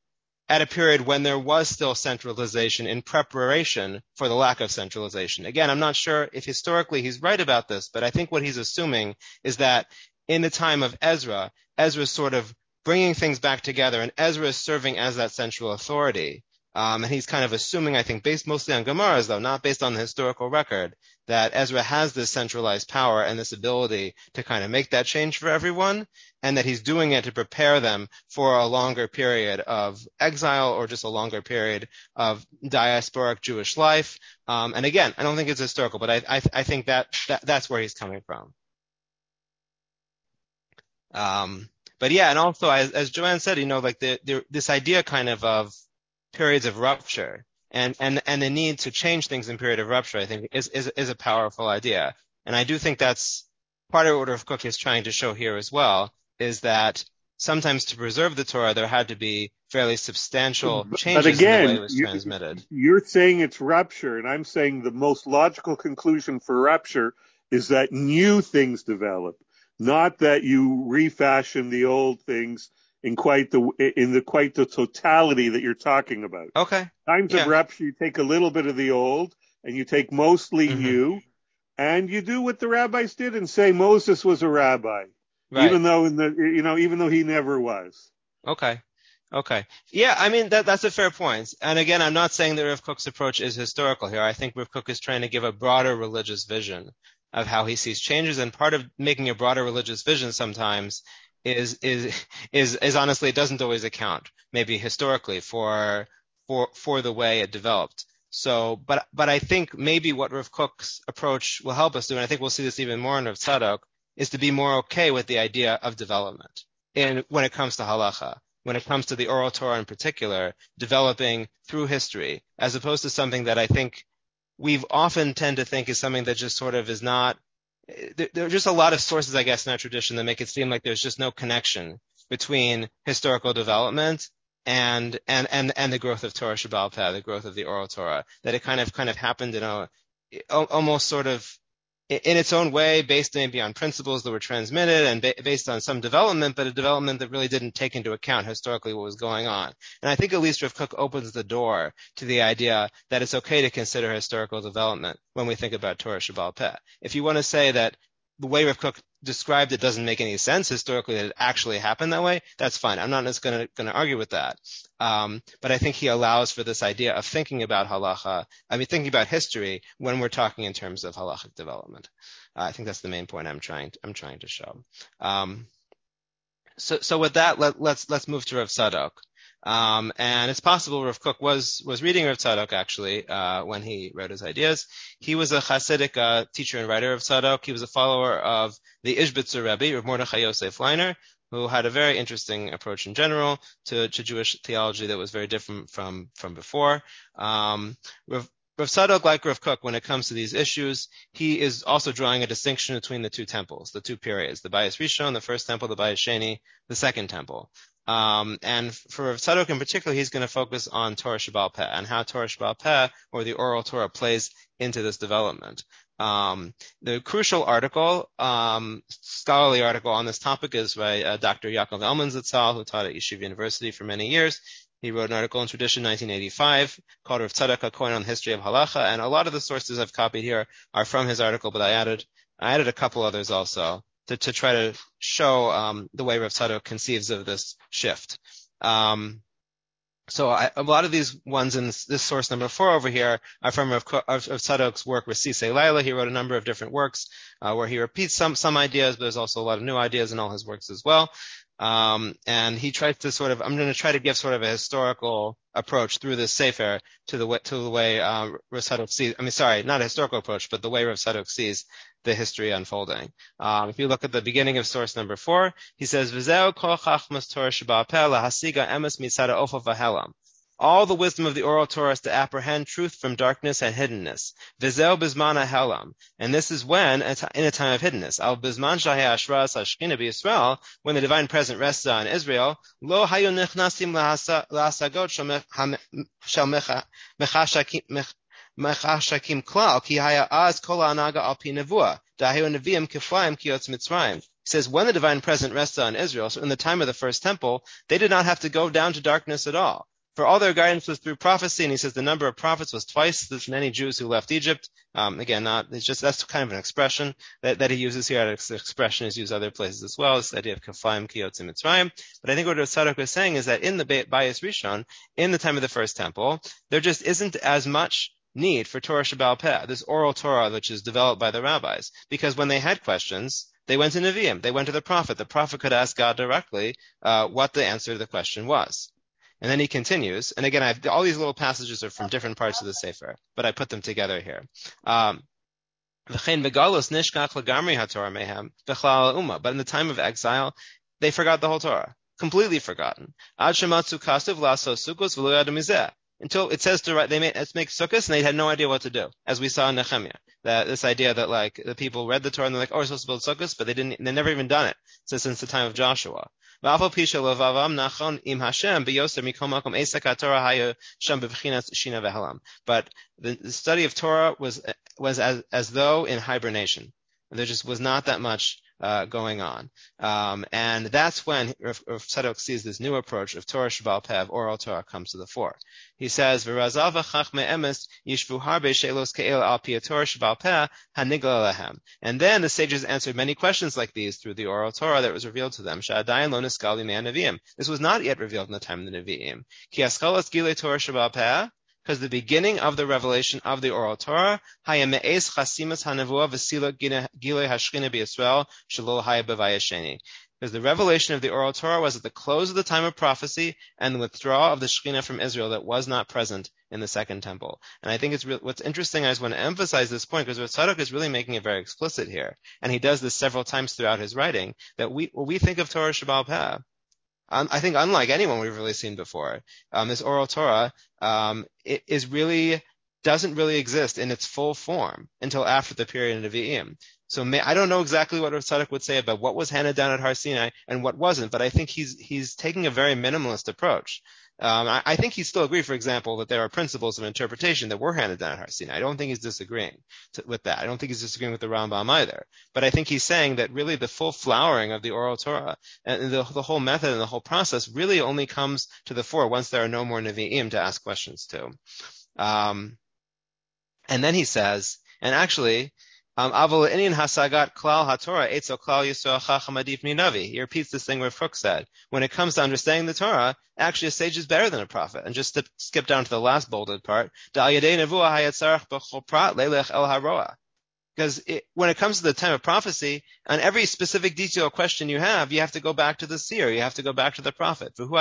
at a period when there was still centralization in preparation for the lack of centralization. Again, I'm not sure if historically he's right about this, but I think what he's assuming is that in the time of Ezra, Ezra's sort of bringing things back together, and Ezra is serving as that central authority. Um, and he's kind of assuming, I think, based mostly on Gemaras, though, not based on the historical record, that Ezra has this centralized power and this ability to kind of make that change for everyone, and that he's doing it to prepare them for a longer period of exile or just a longer period of diasporic Jewish life. Um, and again, I don't think it's historical, but I, I, I think that, that that's where he's coming from. Um, but yeah, and also, as, as Joanne said, you know, like the, the, this idea kind of of periods of rupture and, and, and the need to change things in period of rupture, I think is, is, is a powerful idea. And I do think that's part of what Rav Kook is trying to show here as well, is that sometimes to preserve the Torah, there had to be fairly substantial changes but again, in the way it was you, transmitted. You're saying it's rupture, and I'm saying the most logical conclusion for rupture is that new things develop, not that you refashion the old things in quite the in the quite the totality that you're talking about. Okay. Times yeah. of rupture, you take a little bit of the old and you take mostly mm-hmm. new, and you do what the rabbis did and say Moses was a rabbi, right. even though in the you know even though he never was. Okay. Okay. Yeah, I mean that that's a fair point. And again, I'm not saying that Rav Kook's approach is historical here. I think Rav Kook is trying to give a broader religious vision of how he sees changes, and part of making a broader religious vision sometimes is is is is honestly, it doesn't always account maybe historically for for for the way it developed. So, but but I think maybe what Rav Kook's approach will help us do, and I think we'll see this even more in Rav Tzadok, is to be more okay with the idea of development in when it comes to halacha, when it comes to the oral Torah in particular, developing through history, as opposed to something that I think we've often tend to think is something that just sort of is not. There are just a lot of sources, I guess, in our tradition that make it seem like there's just no connection between historical development and and and and the growth of Torah Shebaal Peh, the growth of the oral Torah. That it kind of kind of happened in a almost sort of in its own way, based maybe on principles that were transmitted and ba- based on some development, but a development that really didn't take into account historically what was going on. And I think at least Rav Kook opens the door to the idea that it's okay to consider historical development when we think about Torah Shebaal Peh. If you want to say that the way Rav Kook described it doesn't make any sense historically, that it actually happened that way, that's fine. I'm not just going to argue with that. Um, but I think he allows for this idea of thinking about halacha, I mean, thinking about history when we're talking in terms of halachic development. Uh, I think that's the main point I'm trying, I'm trying to show. Um, so, so with that, let, let's, let's move to Rav Tzadok. Um, and it's possible Rav Kook was, was reading Rav Tzadok actually, uh, when he wrote his ideas. He was a Hasidic, uh, teacher and writer of Tzadok. He was a follower of the Ishbitzer Rebbe, Rav Mordechai Yosef Leiner, who had a very interesting approach in general to, to Jewish theology that was very different from, from before. Um, Rav, Rav Tzadok, like Rav Kook, when it comes to these issues, he is also drawing a distinction between the two temples, the two periods, the Bayis Rishon, the first temple, the Bayis Sheni, the second temple. Um, and for Rav Tzadok in particular, he's going to focus on Torah Shebaal Peh and how Torah Shebaal Peh, or the oral Torah, plays into this development. Um, the crucial article, um, scholarly article on this topic is by uh, Doctor Yaakov Elman Zatzal, who taught at Yeshiva University for many years. He wrote an article in Tradition nineteen eighty-five called Rav Tzadok HaKohen on the History of Halacha, and a lot of the sources I've copied here are from his article, but I added I added a couple others also to, to try to show um, the way Rav Tzadok conceives of this shift. Um, So I, a lot of these ones in this, this source number four over here are from Rav, Rav Tzadok's work with Sisei Laila. He wrote a number of different works uh, where he repeats some some ideas, but there's also a lot of new ideas in all his works as well. Um, and he tries to sort of, I'm going to try to give sort of a historical approach through this Sefer to the way, to the way um, Rav Tzadok sees, I mean, sorry, not a historical approach, but the way Rav Tzadok sees the history unfolding. Um, if you look at the beginning of source number four, he says, V'zeu kol chachmas Torah Shebaal Peh lahasiga emes mitzad ha'ofa v'helam. All the wisdom of the oral Torah is to apprehend truth from darkness and hiddenness. V'zeu bizman ha'helam. And this is when, in a time of hiddenness. Al bizman shahei ashras hashchina b'Yisrael, when the divine presence rests on Israel, lo hayu nichnasim lahasagot shel mechashakim klal, ki haya az kol ha'anaga al pi nevuah, dahayu neviim kiflayim ki yotz Mitzrayim. He says, when the divine presence rests on Israel, so in the time of the first temple, they did not have to go down to darkness at all. For all their guidance was through prophecy, and he says the number of prophets was twice as many Jews who left Egypt. Um, again, not it's just that's kind of an expression that, that he uses here. That expression is used other places as well. It's the idea of kafayim kiyotzim mitzrayim. But I think what Tzadok was saying is that in the Bayis Rishon, in the time of the first temple, there just isn't as much need for Torah Sheba'al Peh, this oral Torah which is developed by the rabbis, because when they had questions, they went to Nevi'im, they went to the prophet. The prophet could ask God directly uh, what the answer to the question was. And then he continues, and again, I've, all these little passages are from different parts of the Sefer, but I put them together here. Um, but in the time of exile, they forgot the whole Torah, completely forgotten. Until it says to write, they made, let's make sukkahs, and they had no idea what to do, as we saw in Nehemiah. That this idea that like the people read the Torah and they're like, oh, we're supposed to build sukkahs, but they didn't, they never even done it so since the time of Joshua. But the, the study of Torah was was as as though in hibernation. There just was not that much uh, going on, um, and that's when Rav Tzadok sees this new approach of Torah Sheba'al Peh, oral Torah, comes to the fore. He says, "V'razal v'chachmei emes yishvu harbe shelos ke'el al pi Torah Sheba'al Peh hanigla lehem." And then the sages answered many questions like these through the oral Torah that was revealed to them. Sha'adayin lo niskal b'mei Nevi'im. This was not yet revealed in the time of the Nevi'im. Ki askalas gilei Torah Sheba'al Peh. Because the beginning of the revelation of the oral Torah, because the revelation of the oral Torah was at the close of the time of prophecy and the withdrawal of the Shekhinah from Israel that was not present in the second temple. And I think it's re- what's interesting. I just want to emphasize this point because Tzadok is really making it very explicit here, and he does this several times throughout his writing. That we, when we think of Torah Sheba'al Peh, Um, I think unlike anyone we've really seen before, um, this oral Torah um, it is really doesn't really exist in its full form until after the period of Nevi'im. So may, I don't know exactly what Rav Tzadok would say about what was handed down at Har Sinai and what wasn't, but I think he's he's taking a very minimalist approach. Um, I, I think he still agrees, for example, that there are principles of interpretation that were handed down at Har Sinai. I don't think he's disagreeing to, with that. I don't think he's disagreeing with the Rambam either. But I think he's saying that really the full flowering of the oral Torah and the, the whole method and the whole process really only comes to the fore once there are no more Nevi'im to ask questions to. Um, and then he says, and actually, Um, hasagat klal haTorah etzo klal Yisrael chacham adif minavi. He repeats this thing where Fuchs said, when it comes to understanding the Torah, actually a sage is better than a prophet. And just skip, skip down to the last bolded part. Because it, when it comes to the time of prophecy, on every specific detail or question you have, you have to go back to the seer. You have to go back to the prophet. He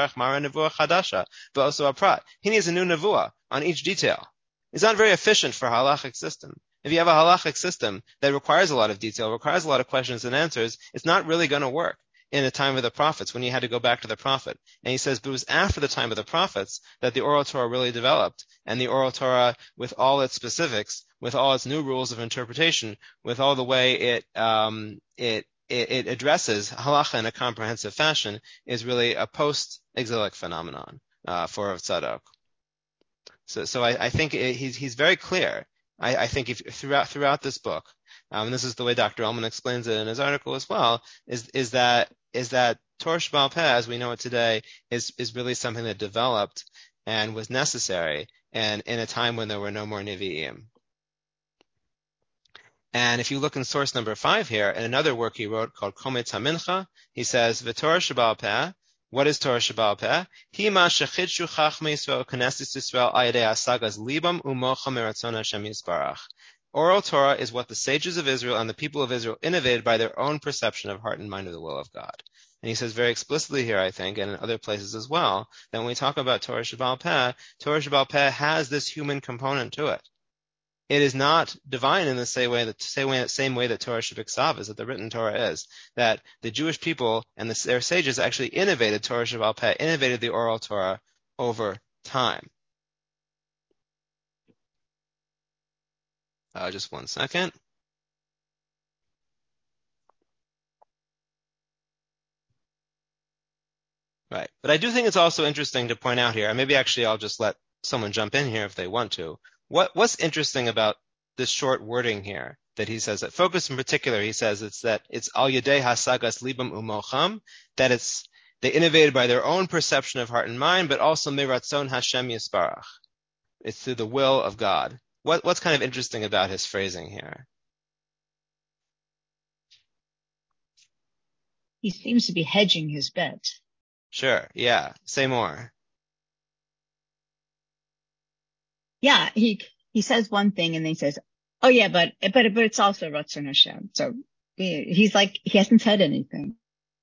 needs a new nevuah on each detail. It's not very efficient for a halachic system. If you have a halachic system that requires a lot of detail, requires a lot of questions and answers, it's not really going to work in the time of the prophets when you had to go back to the prophet. And he says, but it was after the time of the prophets that the oral Torah really developed. And the oral Torah, with all its specifics, with all its new rules of interpretation, with all the way it um, it, it it addresses halacha in a comprehensive fashion, is really a post-exilic phenomenon uh, for Rav Tzadok. So, so I, I think it, he's he's very clear. I, I think if throughout throughout this book, um, and this is the way Doctor Ullman explains it in his article as well, is is that is that Torah Sheba'al Peh, as we know it today, is is really something that developed and was necessary, and in a time when there were no more Nevi'im. And if you look in source number five here, in another work he wrote called Kometz HaMincha, he says, "V'Torah Sheba'al Peh." What is Torah Sheba'al Peh? Hima shechidshu chachmei Yisrael knesset Yisrael ayidei asagas libam umocha meratzon Hashem Yisbarach. Oral Torah is what the sages of Israel and the people of Israel innovated by their own perception of heart and mind of the will of God. And he says very explicitly here, I think, and in other places as well, that when we talk about Torah Sheba'al Peh, Torah Sheba'al Peh has this human component to it. It is not divine in the same way that same way, same way that Torah Shebiksav is, that the written Torah is. That the Jewish people and the, their sages actually innovated Torah Sheba'al Peh, innovated the oral Torah over time. Uh, just one second. Right. But I do think it's also interesting to point out here, and maybe actually I'll just let someone jump in here if they want to. What What's interesting about this short wording here that he says, that focus in particular, he says it's that it's al yedei hasagas libam umocham, that it's They innovated by their own perception of heart and mind, but also miratzon Hashem yisbarach. It's through the will of God. What, what's kind of interesting about his phrasing here? He seems to be hedging his bet. Sure. Yeah. Say more. Yeah. He, he says one thing and then he says, oh yeah, but, but, but it's also Ratzon Hashem. So he's like, he hasn't said anything.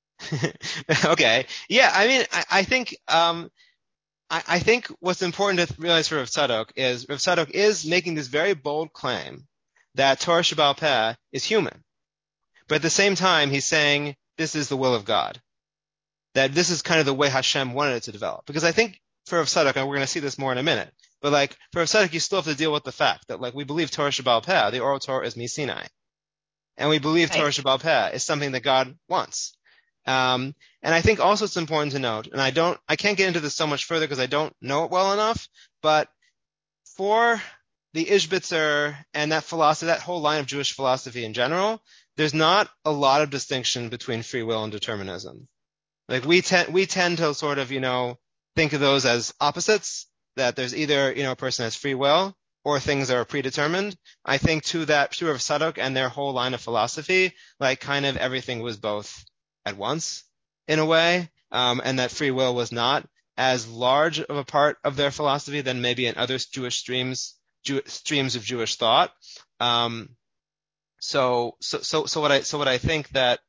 Okay. Yeah. I mean, I, I think, um, I, I think what's important to realize for Rav Tzadok is Rav Tzadok is making this very bold claim that Torah Shebaal Peh is human. But at the same time, he's saying this is the will of God. That this is kind of the way Hashem wanted it to develop. Because I think for Rav Tzadok, and we're going to see this more in a minute, but like for Rav Tzadok, you still have to deal with the fact that like we believe Torah Shebaal Peh, the oral Torah is Misinai. And we believe right. Torah Shebaal Peh is something that God wants. Um, and I think also it's important to note, and I don't, I can't get into this so much further because I don't know it well enough, but for the Ishbitzer and that philosophy, that whole line of Jewish philosophy in general, there's not a lot of distinction between free will and determinism. Like we tend, we tend to sort of, you know, think of those as opposites, that there's either, you know, a person has free will or things that are predetermined. I think to that, to Rav Tzadok and their whole line of philosophy, like kind of everything was both at once in a way, um, and that free will was not as large of a part of their philosophy than maybe in other Jewish streams, Jew, streams of Jewish thought. Um, so, so, so, so what I, so what I think that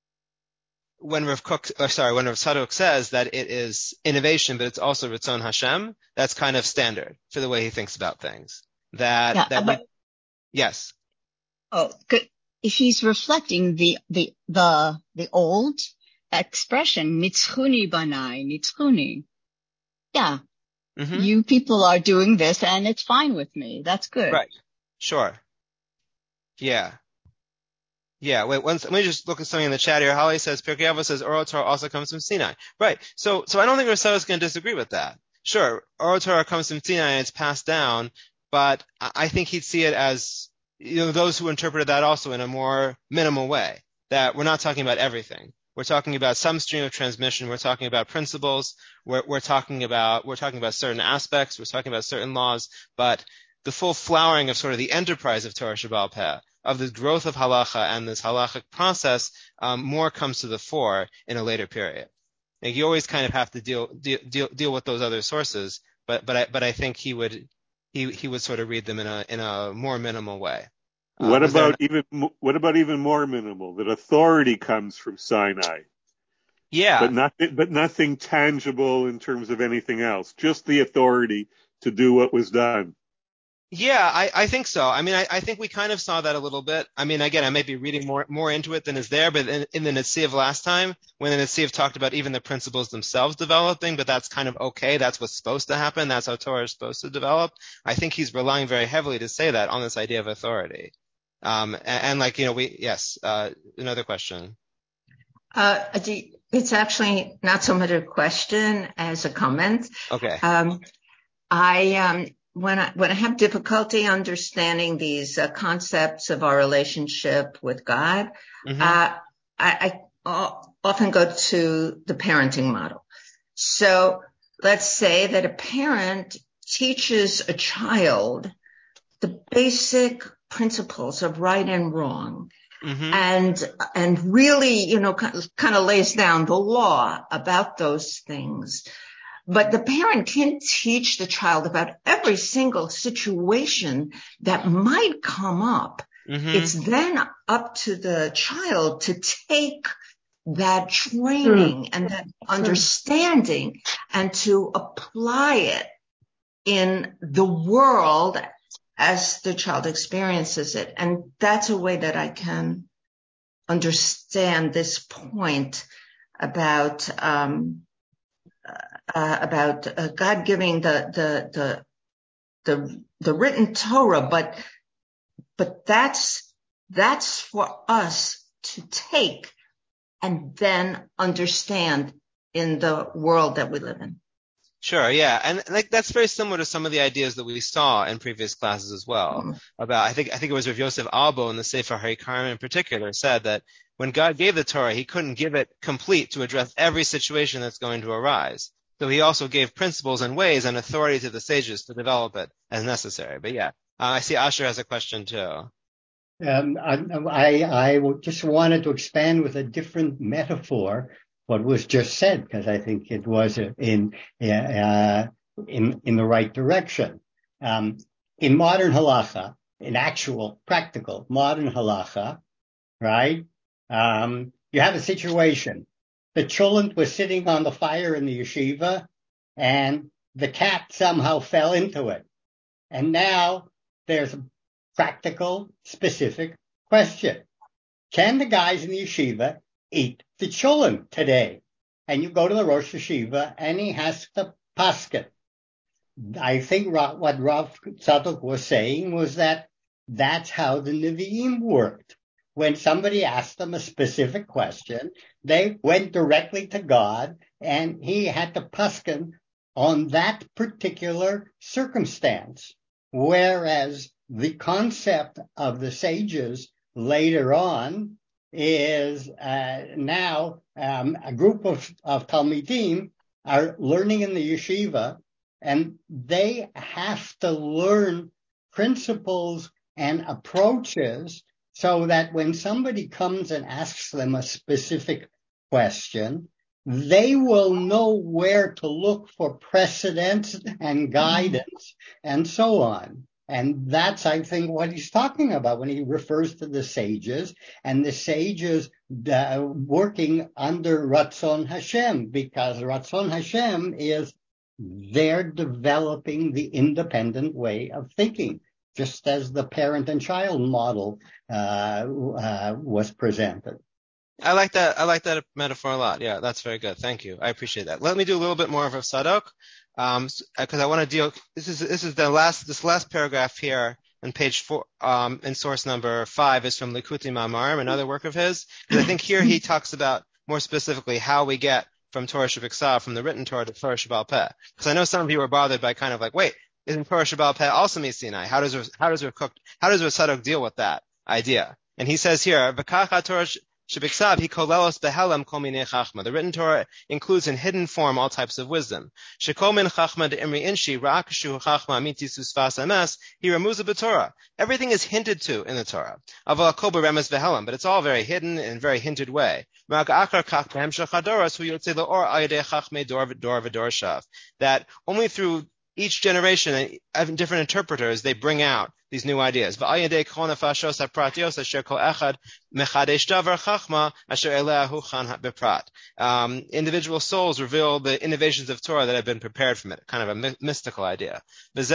when Rav Kook, or sorry, when Rav Tzadok says that it is innovation, but it's also Ratzon Hashem, that's kind of standard for the way he thinks about things. That, yeah, that, but, we, yes. Oh, good. If he's reflecting the, the, the, the old expression, nitzchuni banai, nitzchuni. Yeah. Mm-hmm. You people are doing this and it's fine with me. That's good. Right. Sure. Yeah. Yeah. Wait, once, let me just look at something in the chat here. Holly says, Pirkei Avos says, Oral Torah also comes from Sinai. Right. So, so I don't think Rav is going to disagree with that. Sure. Oral Torah comes from Sinai and it's passed down, but I think he'd see it as, you know, those who interpreted that also in a more minimal way, that we're not talking about everything. We're talking about some stream of transmission. We're talking about principles. We're, we're talking about, we're talking about certain aspects. We're talking about certain laws, but the full flowering of sort of the enterprise of Torah Shebaal Peh, of the growth of halacha and this halachic process, um, more comes to the fore in a later period. Like you always kind of have to deal, deal, deal, deal with those other sources, but, but I, but I think he would, He he would sort of read them in a in a more minimal way. What uh, about even what about even more minimal? That authority comes from Sinai. Yeah, but nothing but nothing tangible in terms of anything else. Just the authority to do what was done. Yeah, I, I think so. I mean, I, I think we kind of saw that a little bit. I mean, again, I may be reading more more into it than is there, but in, in the Netziv last time, when the Netziv talked about even the principles themselves developing, but that's kind of okay. That's what's supposed to happen. That's how Torah is supposed to develop. I think he's relying very heavily to say that on this idea of authority. Um, and, and like, you know, we, yes, uh, another question. Uh, it's actually not so much a question as a comment. Okay. Um, I, um, When I, when I have difficulty understanding these uh, concepts of our relationship with God, mm-hmm. uh, I, I often go to the parenting model. So let's say that a parent teaches a child the basic principles of right and wrong, mm-hmm. and and really, you know, kind of lays down the law about those things. But the parent can teach the child about every single situation that might come up. Mm-hmm. It's then up to the child to take that training mm. and that understanding mm. and to apply it in the world as the child experiences it. And that's a way that I can understand this point about um Uh, about uh, God giving the, the, the, the, the written Torah, but, but that's, that's for us to take and then understand in the world that we live in. Sure, yeah. And like that's very similar to some of the ideas that we saw in previous classes as well. Mm-hmm. About, I think, I think it was Rav Yosef Albo in the Sefer Haikarim in particular said that when God gave the Torah, he couldn't give it complete to address every situation that's going to arise. So he also gave principles and ways and authority to the sages to develop it as necessary. But yeah, uh, I see Asher has a question too. Um, I, I, I just wanted to expand with a different metaphor what was just said, because I think it was in uh, in in the right direction. Um, in modern halacha, in actual practical modern halacha, right? Um, you have a situation. The cholent was sitting on the fire in the yeshiva, and the cat somehow fell into it, and now there's a practical, specific question. Can the guys in the yeshiva eat the cholent today? And you go to the Rosh Yeshiva, and he has to paskin. I think what Rav Tzadok was saying was that that's how the Nevi'im worked. When somebody asked them a specific question, they went directly to God, and he had to paskin on that particular circumstance. Whereas the concept of the sages later on is uh, now um, a group of, of Talmidim are learning in the yeshiva, and they have to learn principles and approaches so that when somebody comes and asks them a specific question, they will know where to look for precedents and guidance and so on. And that's, I think, what he's talking about when he refers to the sages, and the sages uh, working under Ratzon Hashem, because Ratzon Hashem is they're developing the independent way of thinking, just as the parent and child model uh, uh, was presented. I like that. I like that metaphor a lot. Yeah, that's very good. Thank you. I appreciate that. Let me do a little bit more of Rav Tzadok, um, because I want to deal. This is this is the last this last paragraph here on page four, um, in source number five is from Likutei Ma'amarim, another work of his. Because I think here he talks about more specifically how we get from Torah Shebiksav, from the written Torah to Torah Sheba'al Peh. Because I know some of you are bothered by kind of like, wait, isn't Torah Sheba'al Peh also Sinai? How does how does Rav Kook, how does Rav Tzadok deal with that idea? And he says here, V'kacha Torah Shebiksav hi kolelos behelam kol minei chachma. The written Torah includes in hidden form all types of wisdom. Shekol min chachma de'imri inshi ra'akashu chachma amiti susvas ames hi ramuza b'Torah. Everything is hinted to in the Torah. Aval kol beremes behelam, but it's all very hidden in a very hinted way. That only through each generation and different interpreters they bring out these new ideas. Um, individual souls reveal the innovations of Torah that have been prepared from it, kind of a my- mystical idea. This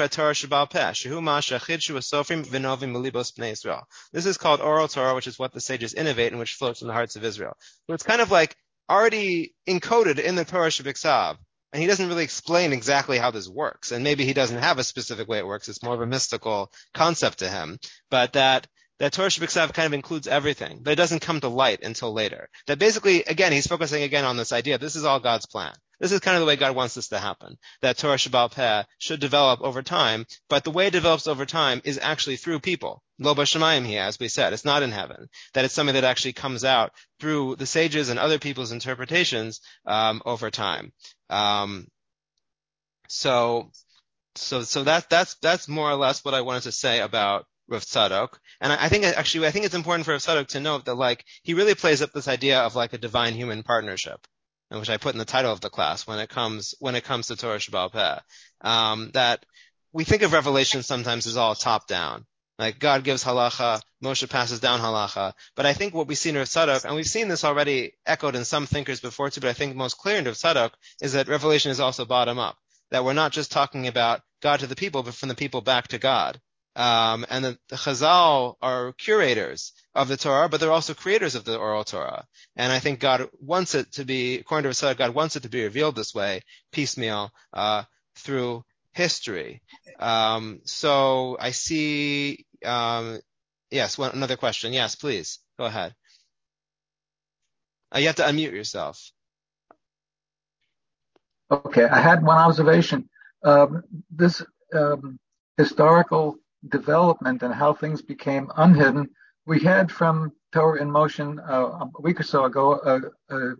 is called oral Torah, which is what the sages innovate and which floats in the hearts of Israel. So it's kind of like already encoded in the Torah Shebiksav. And he doesn't really explain exactly how this works. And maybe he doesn't have a specific way it works. It's more of a mystical concept to him. But that, that Torah Shebiksav kind of includes everything. But it doesn't come to light until later. That basically, again, he's focusing again on this idea. This is all God's plan. This is kind of the way God wants this to happen. That Torah Sheba'al Peh should develop over time. But the way it develops over time is actually through people. Lo b'shamayim here, as we said. It's not in heaven. That it's something that actually comes out through the sages and other people's interpretations um, over time. Um, so, so, so that, that's, that's more or less what I wanted to say about Rav Tzadok. And I, I think actually, I think it's important for Rav Tzadok to note that like, he really plays up this idea of like a divine human partnership, which I put in the title of the class when it comes, when it comes to Torah Sheba'al Peh. Um, that we think of Revelation sometimes as all top down. Like God gives halacha, Moshe passes down halacha. But I think what we see in Rav Tzadok, and we've seen this already echoed in some thinkers before too, but I think most clear in Rav Tzadok is that Revelation is also bottom up. That we're not just talking about God to the people, but from the people back to God. Um, and the, the Chazal are curators of the Torah, but they're also creators of the oral Torah. And I think God wants it to be, according to Rav Tzadok, God wants it to be revealed this way, piecemeal, uh, through history. Um, so I see, um, yes, one, another question. Yes, please. Go ahead. Uh, you have to unmute yourself. Okay, I had one observation. Um, this um, historical development and how things became unhidden, we had from Torah in Motion uh, a week or so ago uh, uh,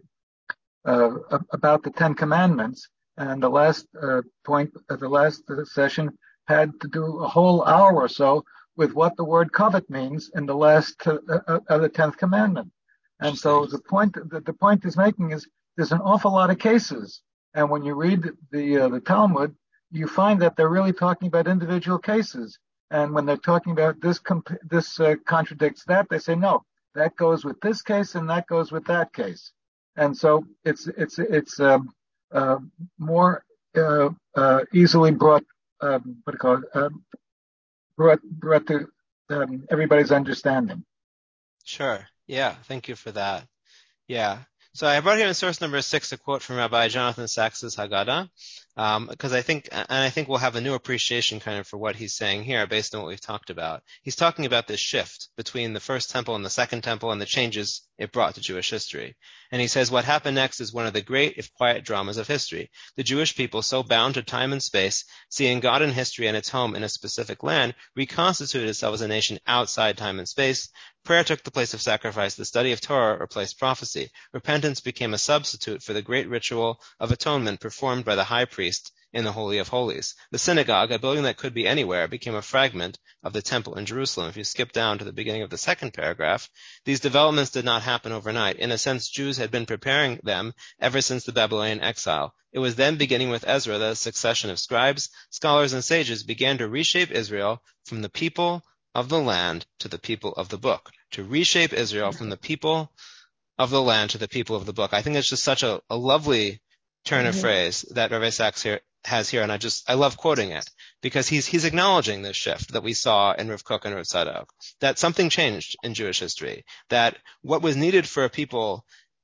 uh, about the Ten Commandments, and the last uh, point, uh, the last uh, session had to do a whole hour or so with what the word covet means in the last uh, uh, of the Tenth Commandment. And so the point that the point is making is there's an awful lot of cases, and when you read the uh, the Talmud, you find that they're really talking about individual cases. And when they're talking about this comp- this uh, contradicts that, they say no, that goes with this case and that goes with that case. And so it's it's it's um, uh, more uh, uh, easily brought um, what do you call it uh, brought brought to um, everybody's understanding. Sure. Yeah. Thank you for that. Yeah. So I brought here in source number six a quote from Rabbi Jonathan Sachs's Haggadah, um, because I think, and I think we'll have a new appreciation kind of for what he's saying here based on what we've talked about. He's talking about this shift between the first temple and the second temple and the changes it brought to Jewish history. And he says what happened next is one of the great, if quiet, dramas of history. The Jewish people, so bound to time and space, seeing God in history and its home in a specific land, reconstituted itself as a nation outside time and space. Prayer took the place of sacrifice. The study of Torah replaced prophecy. Repentance became a substitute for the great ritual of atonement performed by the high priest in the Holy of Holies. The synagogue, a building that could be anywhere, became a fragment of the temple in Jerusalem. If you skip down to the beginning of the second paragraph, these developments did not happen overnight. In a sense, Jews had been preparing them ever since the Babylonian exile. It was then, beginning with Ezra, that a succession of scribes, scholars, and sages began to reshape Israel from the people of the land to the people of the book. To reshape Israel from the people of the land to the people of the book. I think it's just such a, a lovely turn of mm-hmm. phrase that Rabbi Sachs here has here, and I just I love quoting it because he's he's acknowledging this shift that we saw in Rav Kook and Rav Tzadok, that something changed in Jewish history, that what was needed for a people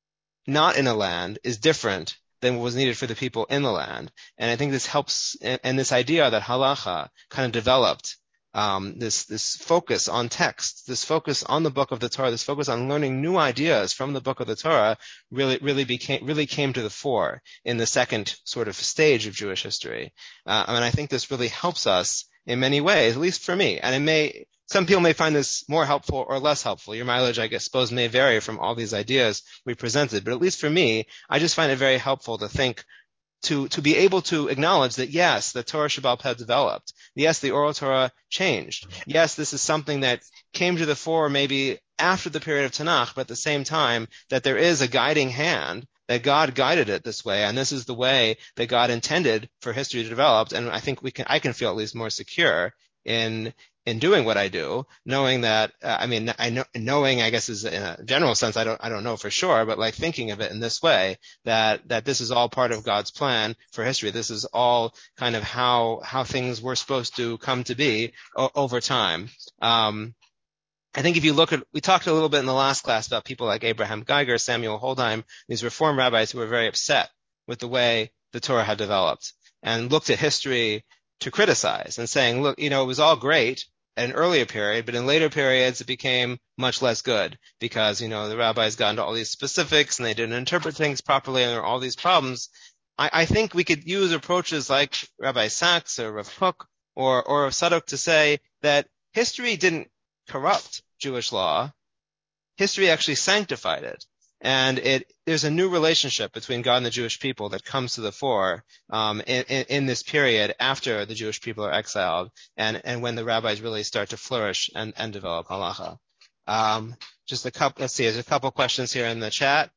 not in a land is different than what was needed for the people in the land. And I think this helps, and, and this idea that halacha kind of developed Um, this this focus on text, this focus on the book of the Torah, this focus on learning new ideas from the book of the Torah, really really became really came to the fore in the second sort of stage of Jewish history. Uh, and I think this really helps us in many ways, at least for me. And it may some people may find this more helpful or less helpful. Your mileage, I guess, suppose may vary from all these ideas we presented. But at least for me, I just find it very helpful to think. To, to be able to acknowledge that, yes, the Torah Shebaal Peh developed. Yes, the oral Torah changed. Yes, this is something that came to the fore maybe after the period of Tanakh, but at the same time that there is a guiding hand, that God guided it this way, and this is the way that God intended for history to develop. And I think we can, I can feel at least more secure in in doing what I do, knowing that, uh, I mean, I know, knowing, I guess is in a general sense, I don't, I don't know for sure, but like thinking of it in this way, that, that this is all part of God's plan for history. This is all kind of how, how things were supposed to come to be o- over time. Um, I think if you look at, we talked a little bit in the last class about people like Abraham Geiger, Samuel Holdheim, these Reform rabbis who were very upset with the way the Torah had developed and looked at history to criticize and saying, look, you know, it was all great at an earlier period, but in later periods it became much less good because, you know, the rabbis got into all these specifics and they didn't interpret things properly and there were all these problems. I, I think we could use approaches like Rabbi Sachs or Rav Kook or, or Rav Tzadok to say that history didn't corrupt Jewish law. History actually sanctified it. And it, there's a new relationship between God and the Jewish people that comes to the fore um, in, in, in this period after the Jewish people are exiled and, and when the rabbis really start to flourish and, and develop halacha. Um, just a couple, let's see, there's a couple questions here in the chat.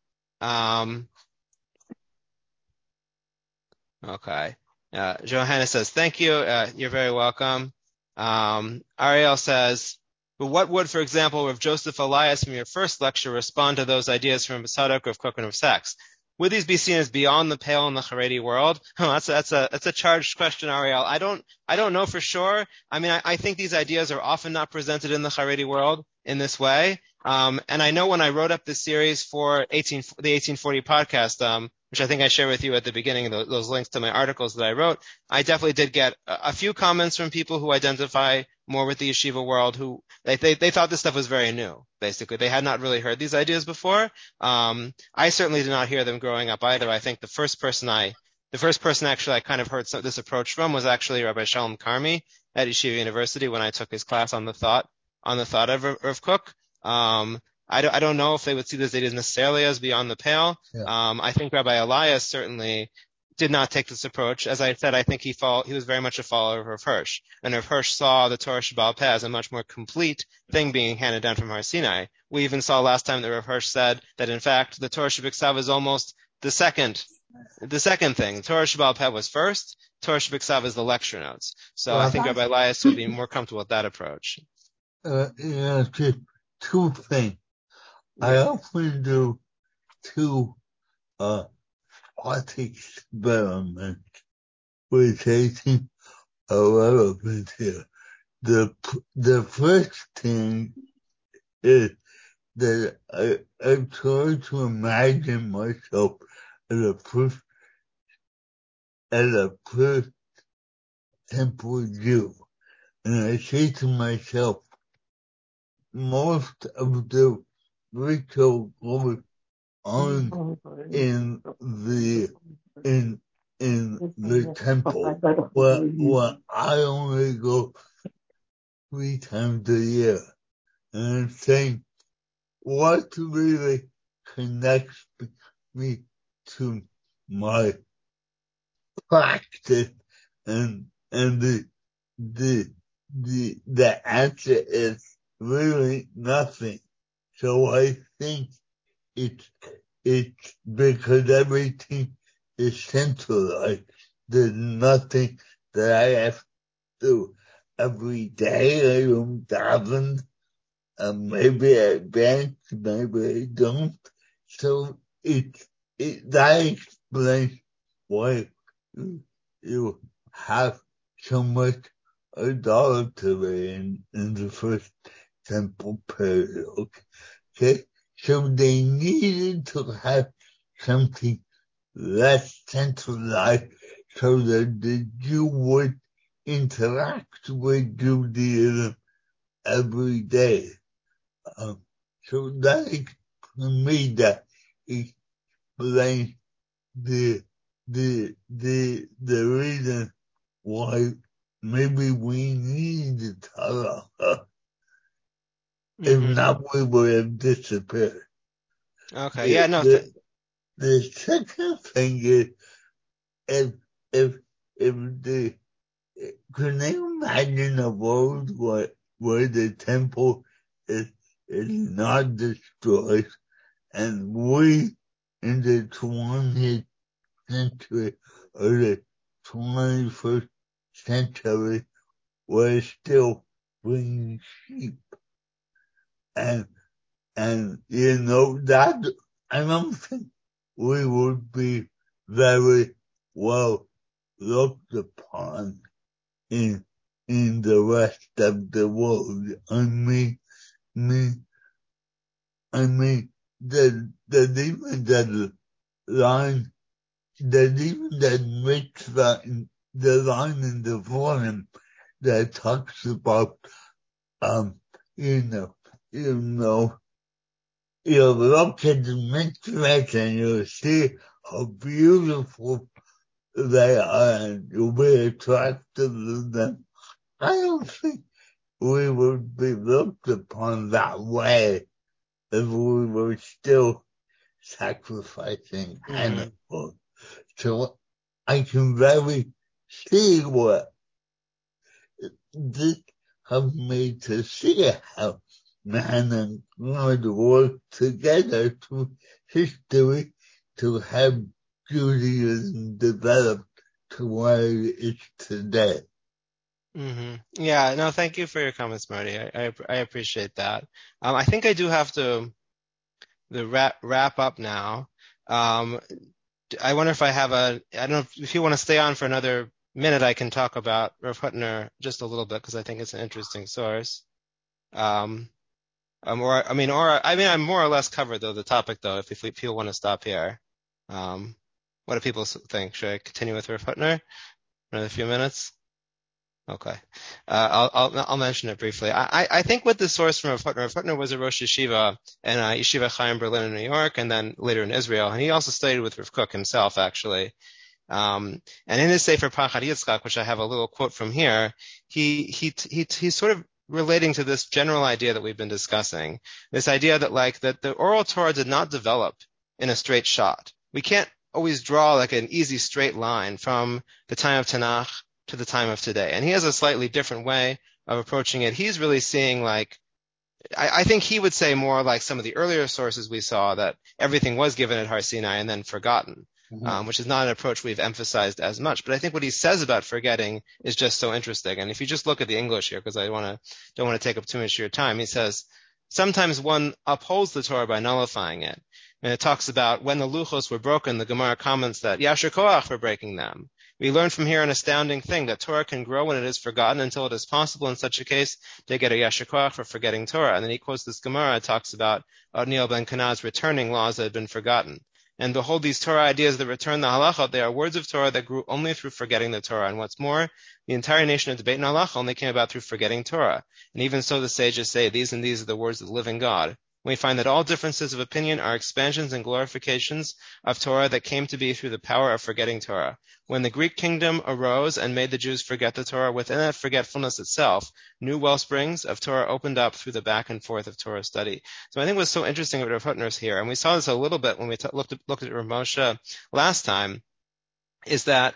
Um, okay. Uh, Johanna says, thank you. Uh, you're very welcome. Um, Ariel says, but what would, for example, Rav Joseph Elias from your first lecture respond to those ideas from Tzadok, Rav Kook, and Rav Sachs? Would these be seen as beyond the pale in the Haredi world? Oh, that's a, that's a that's a charged question, Ariel. I don't I don't know for sure. I mean, I, I think these ideas are often not presented in the Haredi world in this way. Um, and I know when I wrote up this series for eighteen, the eighteen forty podcast, um, which I think I shared with you at the beginning, those, those links to my articles that I wrote, I definitely did get a, a few comments from people who identify more with the yeshiva world, who they, they they thought this stuff was very new. Basically, they had not really heard these ideas before. Um, I certainly did not hear them growing up either. I think the first person I, the first person actually I kind of heard some, this approach from was actually Rabbi Shalom Karmi at Yeshiva University when I took his class on the thought on the thought of Rav Kook. Um, I don't, I don't know if they would see the Zaydis necessarily as beyond the pale. Yeah. Um, I think Rabbi Elias certainly did not take this approach. As I said, I think he follow, he was very much a follower of Rav Hirsch. And Rav Hirsch saw the Torah Shebaal Peh as a much more complete thing being handed down from Har Sinai. We even saw last time that Rav Hirsch said that, in fact, the Torah Shebiksav is almost the second, the second thing. Torah Shebaal Peh was first. Torah Shebiksav is the lecture notes. So well, I think Rabbi Elias would be more comfortable with that approach. Uh, yeah, just two things. I often do two uh, art experiments which I think are relevant here. The the first thing is that I, I try to imagine myself as a first, as a first temple Jew. And I say to myself, most of the ritual goes on in the in in the temple, where, where I only go three times a year. And I'm saying, what really connects me to my practice? And and the the the the answer is really nothing. So I think it's it's because everything is centralized. There's nothing that I have to do every day. I don't daven. Uh, maybe I dance, maybe I don't. So it it that explains why you, you have so much idolatry in, in the first temple period. Okay, so they needed to have something less centralized so that the Jew would interact with Judaism every day. Um, so that, to me, that explains the the the the reason why maybe we need the Torah. Mm-hmm. If not, we would have disappeared. Okay, the, yeah, no. The, the second thing is, if if if the can you imagine a world where where the temple is is not destroyed, and we in the twentieth century or the twenty-first century were still bringing sheep, and and you know that I don't think we would be very well looked upon in in the rest of the world. I mean, me, I mean, that that even that line, that even that mitzvah, the line in the forum that talks about, um, you know, you know, you look at the mitzvahs and you see how beautiful they are and you'll be attracted to them. I don't think we would be looked upon that way if we were still sacrificing mm-hmm. animals. So I can very see what this helped me to see how man and God work together through history to have Judaism develop to where it is today. Mm-hmm. Yeah, no, thank you for your comments, Marty. I I, I appreciate that. Um, I think I do have to the wrap wrap up now. Um, I wonder if I have a. I don't know if, if you want to stay on for another minute. I can talk about Rav Hutner just a little bit because I think it's an interesting source. Um, um, or I mean, or I mean, I'm more or less covered though the topic though. If if we, people want to stop here, um, what do people think? Should I continue with Rav Hutner another few minutes? Okay. Uh, I'll, I'll, I'll mention it briefly. I, I think with the source from Rav Hutner, Rav Hutner was a Rosh Yeshiva in uh, Yeshiva Chaim Berlin in New York and then later in Israel. And he also studied with Rav Kook himself, actually. Um, and in his Sefer Pachad Yitzchak, which I have a little quote from here, he, he, he, he sort of relating to this general idea that we've been discussing, this idea that like that the oral Torah did not develop in a straight shot. We can't always draw like an easy straight line from the time of Tanakh to the time of today. And he has a slightly different way of approaching it. He's really seeing like, I, I think he would say more like some of the earlier sources we saw, that everything was given at Har Sinai and then forgotten. Mm-hmm. Um, which is not an approach we've emphasized as much. But I think what he says about forgetting is just so interesting. And if you just look at the English here, because I want to don't want to take up too much of your time, he says, sometimes one upholds the Torah by nullifying it. And it talks about when the luchos were broken, the Gemara comments that Yasher Koach for breaking them. We learn from here an astounding thing, that Torah can grow when it is forgotten until it is possible in such a case to get a Yasher Koach for forgetting Torah. And then he quotes this Gemara, it talks about Otniel ben Kenaz returning laws that had been forgotten. And behold, these Torah ideas that return the halachot, they are words of Torah that grew only through forgetting the Torah. And what's more, the entire nation of debate and halacha only came about through forgetting Torah. And even so, the sages say, these and these are the words of the living God. We find that all differences of opinion are expansions and glorifications of Torah that came to be through the power of forgetting Torah. When the Greek kingdom arose and made the Jews forget the Torah, within that forgetfulness itself, new well springs of Torah opened up through the back and forth of Torah study. So I think what's so interesting about Rav Hutner's here, and we saw this a little bit when we t- looked at, looked at Rav Moshe last time, is that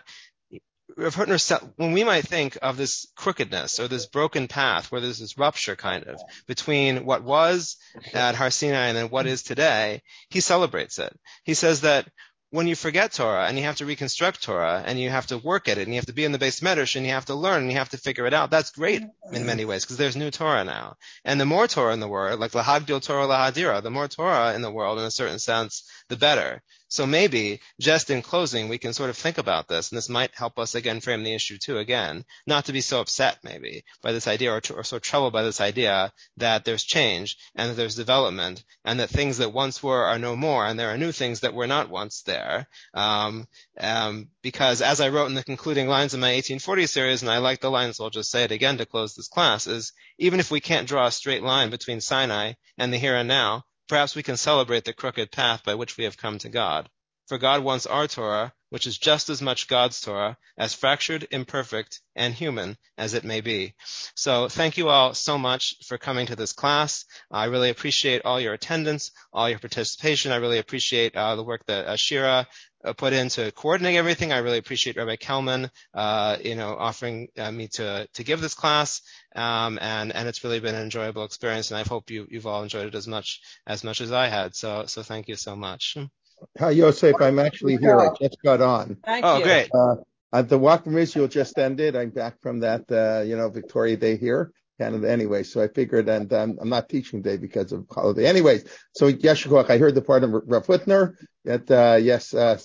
Rav Hutner, when we might think of this crookedness or this broken path where there's this rupture kind of between what was at Har Sinai and then what is today, he celebrates it. He says that when you forget Torah and you have to reconstruct Torah and you have to work at it and you have to be in the Beis Medrash and you have to learn and you have to figure it out, that's great in many ways because there's new Torah now. And the more Torah in the world, like lahagdil Torah lahadira, the more Torah in the world in a certain sense, the better. So maybe, just in closing, we can sort of think about this, and this might help us again frame the issue too again, not to be so upset maybe by this idea or, or so troubled by this idea that there's change and that there's development and that things that once were are no more and there are new things that were not once there. Um, um, because as I wrote in the concluding lines of my eighteen forty series, and I like the lines, so I'll just say it again to close this class, is even if we can't draw a straight line between Sinai and the here and now, perhaps we can celebrate the crooked path by which we have come to God. For God wants our Torah, which is just as much God's Torah, as fractured, imperfect, and human as it may be. So thank you all so much for coming to this class. I really appreciate all your attendance, all your participation. I really appreciate uh, the work that uh, Shira uh, put in to coordinate everything. I really appreciate Rabbi Kelman, uh, you know, offering uh, me to to give this class. Um, and and it's really been an enjoyable experience, and I hope you you've all enjoyed it as much as much as I had. So so thank you so much. Hi, Yosef. I'm actually here. I just got on. Thank oh, you. great. Uh, uh, the Walk from Israel just ended. I'm back from that, uh, you know, Victoria Day here, Canada anyway. So I figured, and um, I'm not teaching day because of holiday. Anyways, so Yeshua, I heard the part of Rav Hutner that, uh, yes, uh,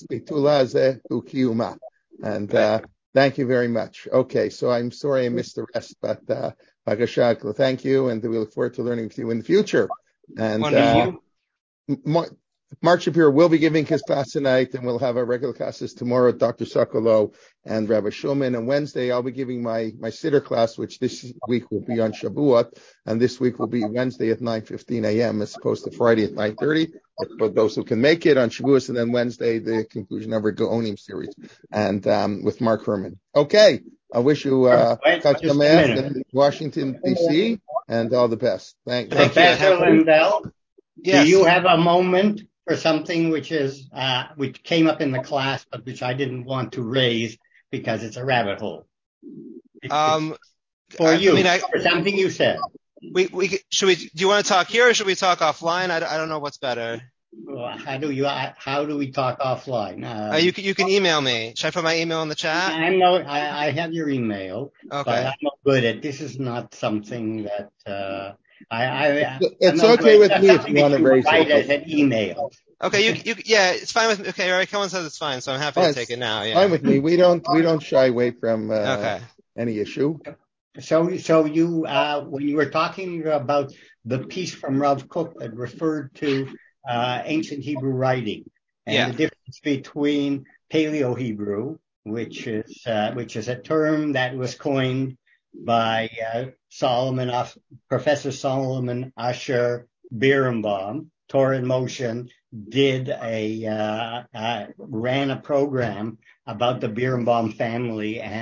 and uh, thank you very much. Okay, so I'm sorry I missed the rest, but uh, thank you, and we look forward to learning with you in the future. And uh, Mar- Mark Shapiro will be giving his class tonight, and we'll have our regular classes tomorrow, Doctor Sokolow and Rabbi Shulman. And Wednesday, I'll be giving my, my sitter class, which this week will be on Shavuot, and this week will be Wednesday at nine fifteen a.m. as opposed to Friday at nine thirty. For those who can make it on Shavuot, and then Wednesday, the conclusion of our Gaonim series, and um, with Mark Herman. Okay, I wish you uh, in Washington, D C, and all the best. Thank you. Professor Lindell, yes. Do you have a moment for something which is uh, which came up in the class, but which I didn't want to raise because it's a rabbit hole? It's, um, it's for I, you, I mean, I, for something you said. We we should we? Do you want to talk here or should we talk offline? I, I don't know what's better. Well, how do you how do we talk offline? Um, uh, you can you can email me. Should I put my email in the chat? I'm no, I, I have your email, okay. But I'm not good at this. Is not something that. Uh, I, I, it's okay with me if you want to raise it. Write as an email. Okay, you, you, yeah, it's fine with me. Okay, Rabbi Cohen says it's fine, so I'm happy fine. to take it now. Yeah, fine with me. We don't, we don't shy away from uh, okay. any issue. So, so you, uh, when you were talking about the piece from Rav Kook that referred to uh, ancient Hebrew writing and yeah. the difference between Paleo Hebrew, which is uh, which is a term that was coined by uh, Solomon, uh, Professor Solomon Asher Birnbaum. Torah in Motion did a uh, uh, ran a program about the Birnbaum family and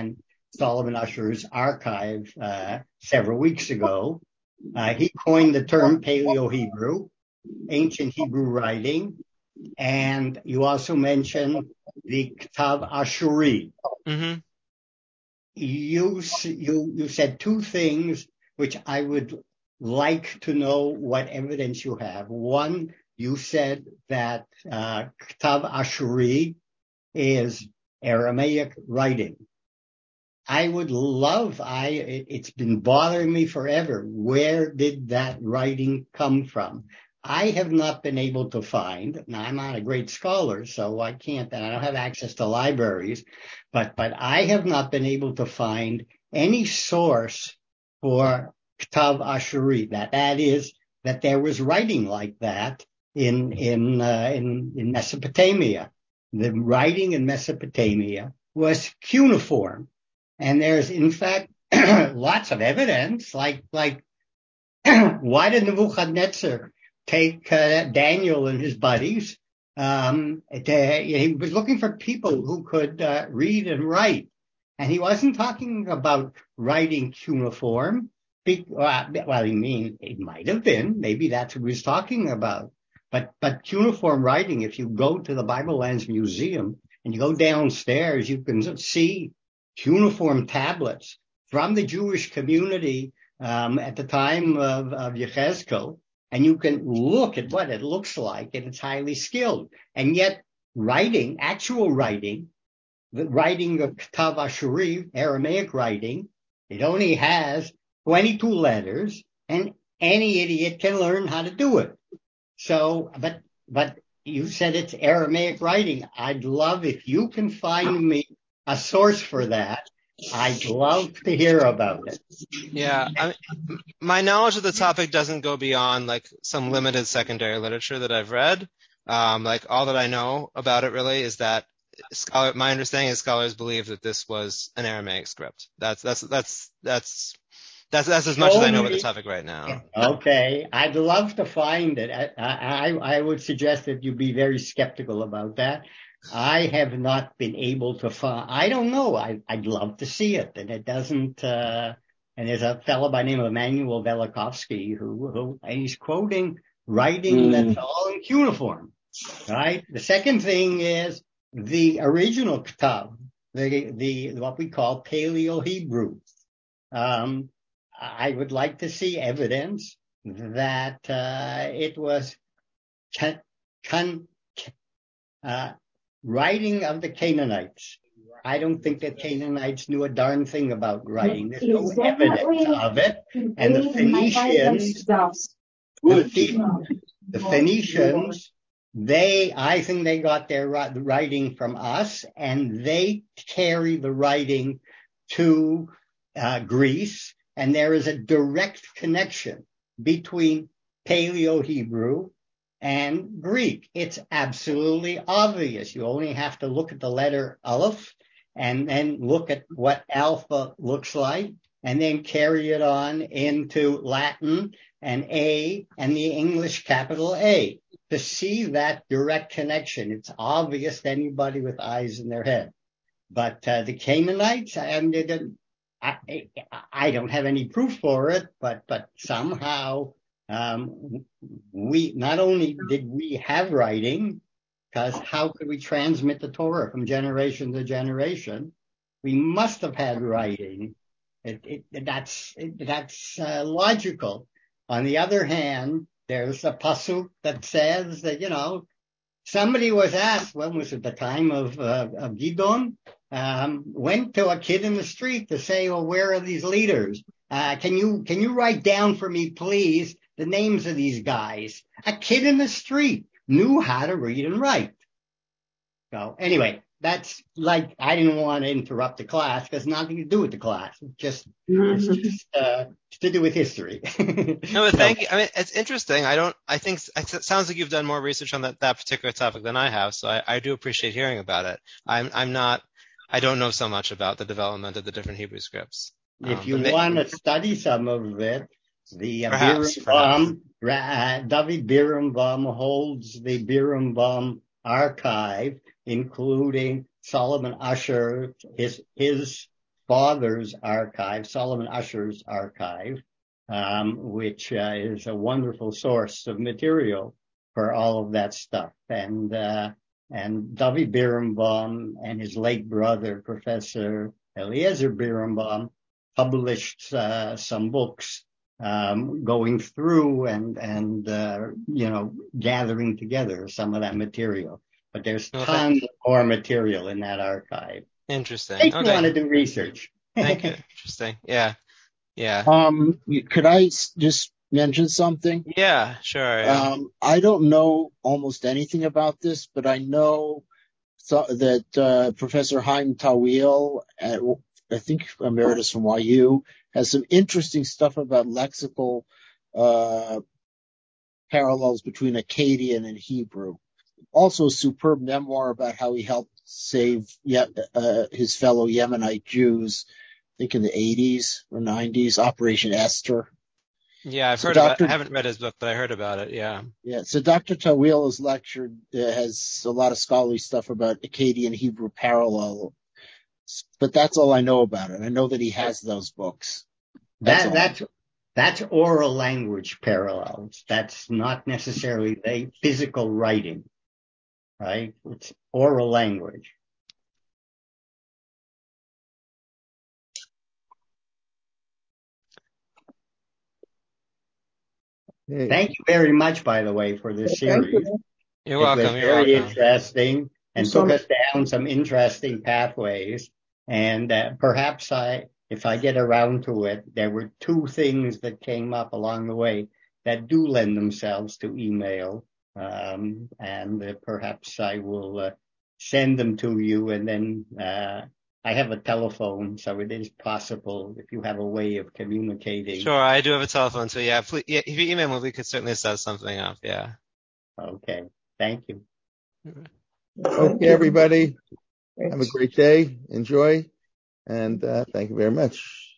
Solomon Usher's archive uh, several weeks ago. Uh, he coined the term Paleo-Hebrew, ancient Hebrew writing, and you also mentioned the Ktav Ashuri. Mm-hmm. You, you, you said two things which I would like to know what evidence you have. One, you said that uh, Ktav Ashuri is Aramaic writing. I would love, I, it, it's been bothering me forever. Where did that writing come from? I have not been able to find, now I'm not a great scholar, so I can't, and I don't have access to libraries, but, but I have not been able to find any source for Ktav Ashuri, that, that is, that there was writing like that in, in, uh, in, in Mesopotamia. The writing in Mesopotamia was cuneiform. And there's, in fact, lots of evidence, like, like, why did Nebuchadnezzar take uh, Daniel and his buddies? Um, to, he was looking for people who could uh, read and write. And he wasn't talking about writing cuneiform. Be, uh, well, I mean, it might have been. Maybe that's what he was talking about. But, but cuneiform writing, if you go to the Bible Lands Museum and you go downstairs, you can see cuneiform tablets from the Jewish community um, at the time of, of Yechezkel, and you can look at what it looks like, and it's highly skilled. And yet, writing, actual writing, the writing of Ktav Ashuri, Aramaic writing, it only has twenty-two letters, and any idiot can learn how to do it. So, but but you said it's Aramaic writing. I'd love if you can find me a source for that. I'd love to hear about it. Yeah, I mean, my knowledge of the topic doesn't go beyond like some limited secondary literature that I've read. Um, like all that I know about it really is that scholar, my understanding is scholars believe that this was an Aramaic script. That's that's that's that's that's that's as much so as I know about the topic right now. Okay, I'd love to find it. I I, I would suggest that you be very skeptical about that. I have not been able to find, I don't know, I, I'd love to see it, and it doesn't, uh, and there's a fellow by the name of Emanuel Velikovsky who, who, and he's quoting writing mm. that's all in cuneiform, right? The second thing is the original Ktav, the, the, what we call Paleo-Hebrew. Um, I would like to see evidence that, uh, it was, can, can, uh, writing of the Canaanites. I don't think the Canaanites knew a darn thing about writing. There's no evidence of it. And the Phoenicians, the, the Phoenicians, they, I think they got their writing from us, and they carry the writing to uh, Greece. And there is a direct connection between Paleo-Hebrew and Greek. It's absolutely obvious. You only have to look at the letter Aleph and then look at what alpha looks like, and then carry it on into Latin and A and the English capital A to see that direct connection. It's obvious to anybody with eyes in their head. But uh, the Canaanites, I, I, I don't have any proof for it, but but somehow Um, we, not only did we have writing, because how could we transmit the Torah from generation to generation? We must have had writing. It, it, that's, it, that's uh, logical. On the other hand, there's a pasuk that says that, you know, somebody was asked, when was it, the time of, uh, of Gidon, um, went to a kid in the street to say, well, where are these leaders? Uh, can you, can you write down for me, please, the names of these guys? A kid in the street knew how to read and write. So anyway, that's like, I didn't want to interrupt the class because nothing to do with the class. It's just, it's just, uh, it's to do with history. No, but thank you. I mean, it's interesting. I don't, I think it sounds like you've done more research on that, that particular topic than I have. So I, I do appreciate hearing about it. I'm, I'm not, I don't know so much about the development of the different Hebrew scripts. If um, you want to study some of it, the uh, perhaps, Birnbaum, uh, David Birnbaum holds the Birnbaum archive, including Solomon Usher, his, his father's archive, Solomon Usher's archive, um, which uh, is a wonderful source of material for all of that stuff. And uh, and David Birnbaum and his late brother, Professor Eliezer Birnbaum, published uh, some books um, going through and, and uh, you know, gathering together some of that material. But there's Well, tons more material in that archive. Interesting. Makes okay. me want to do research. Thank you. Interesting. Yeah. Yeah. Um, could I just mention something? Yeah, sure. Yeah. Um, I don't know almost anything about this, but I know so, that uh, Professor Haim Tawil, at, I think emeritus from Y U, has some interesting stuff about lexical uh, parallels between Akkadian and Hebrew. Also, a superb memoir about how he helped save uh, his fellow Yemenite Jews, I think in the eighties or nineties, Operation Esther. Yeah, I've so heard Doctor about it. I haven't read his book, but I heard about it, yeah. Yeah, so Doctor Tawil has lectured, uh, has a lot of scholarly stuff about Akkadian Hebrew parallel, but that's all I know about it. I know that he has those books. That's that that's that's oral language parallels. That's not necessarily the physical writing, right? It's oral language. Hey. Thank you very much, by the way, for this series. You. You're it welcome. was You're very welcome. interesting and so took much. us down some interesting pathways. And uh, perhaps I, if I get around to it, there were two things that came up along the way that do lend themselves to email. Um, and uh, perhaps I will uh, send them to you, and then uh, I have a telephone, so it is possible if you have a way of communicating. Sure, I do have a telephone, so yeah, please, yeah, if you email me, we could certainly set something up, yeah. Okay, thank you. Okay, everybody, have a great day, enjoy, and uh, thank you very much.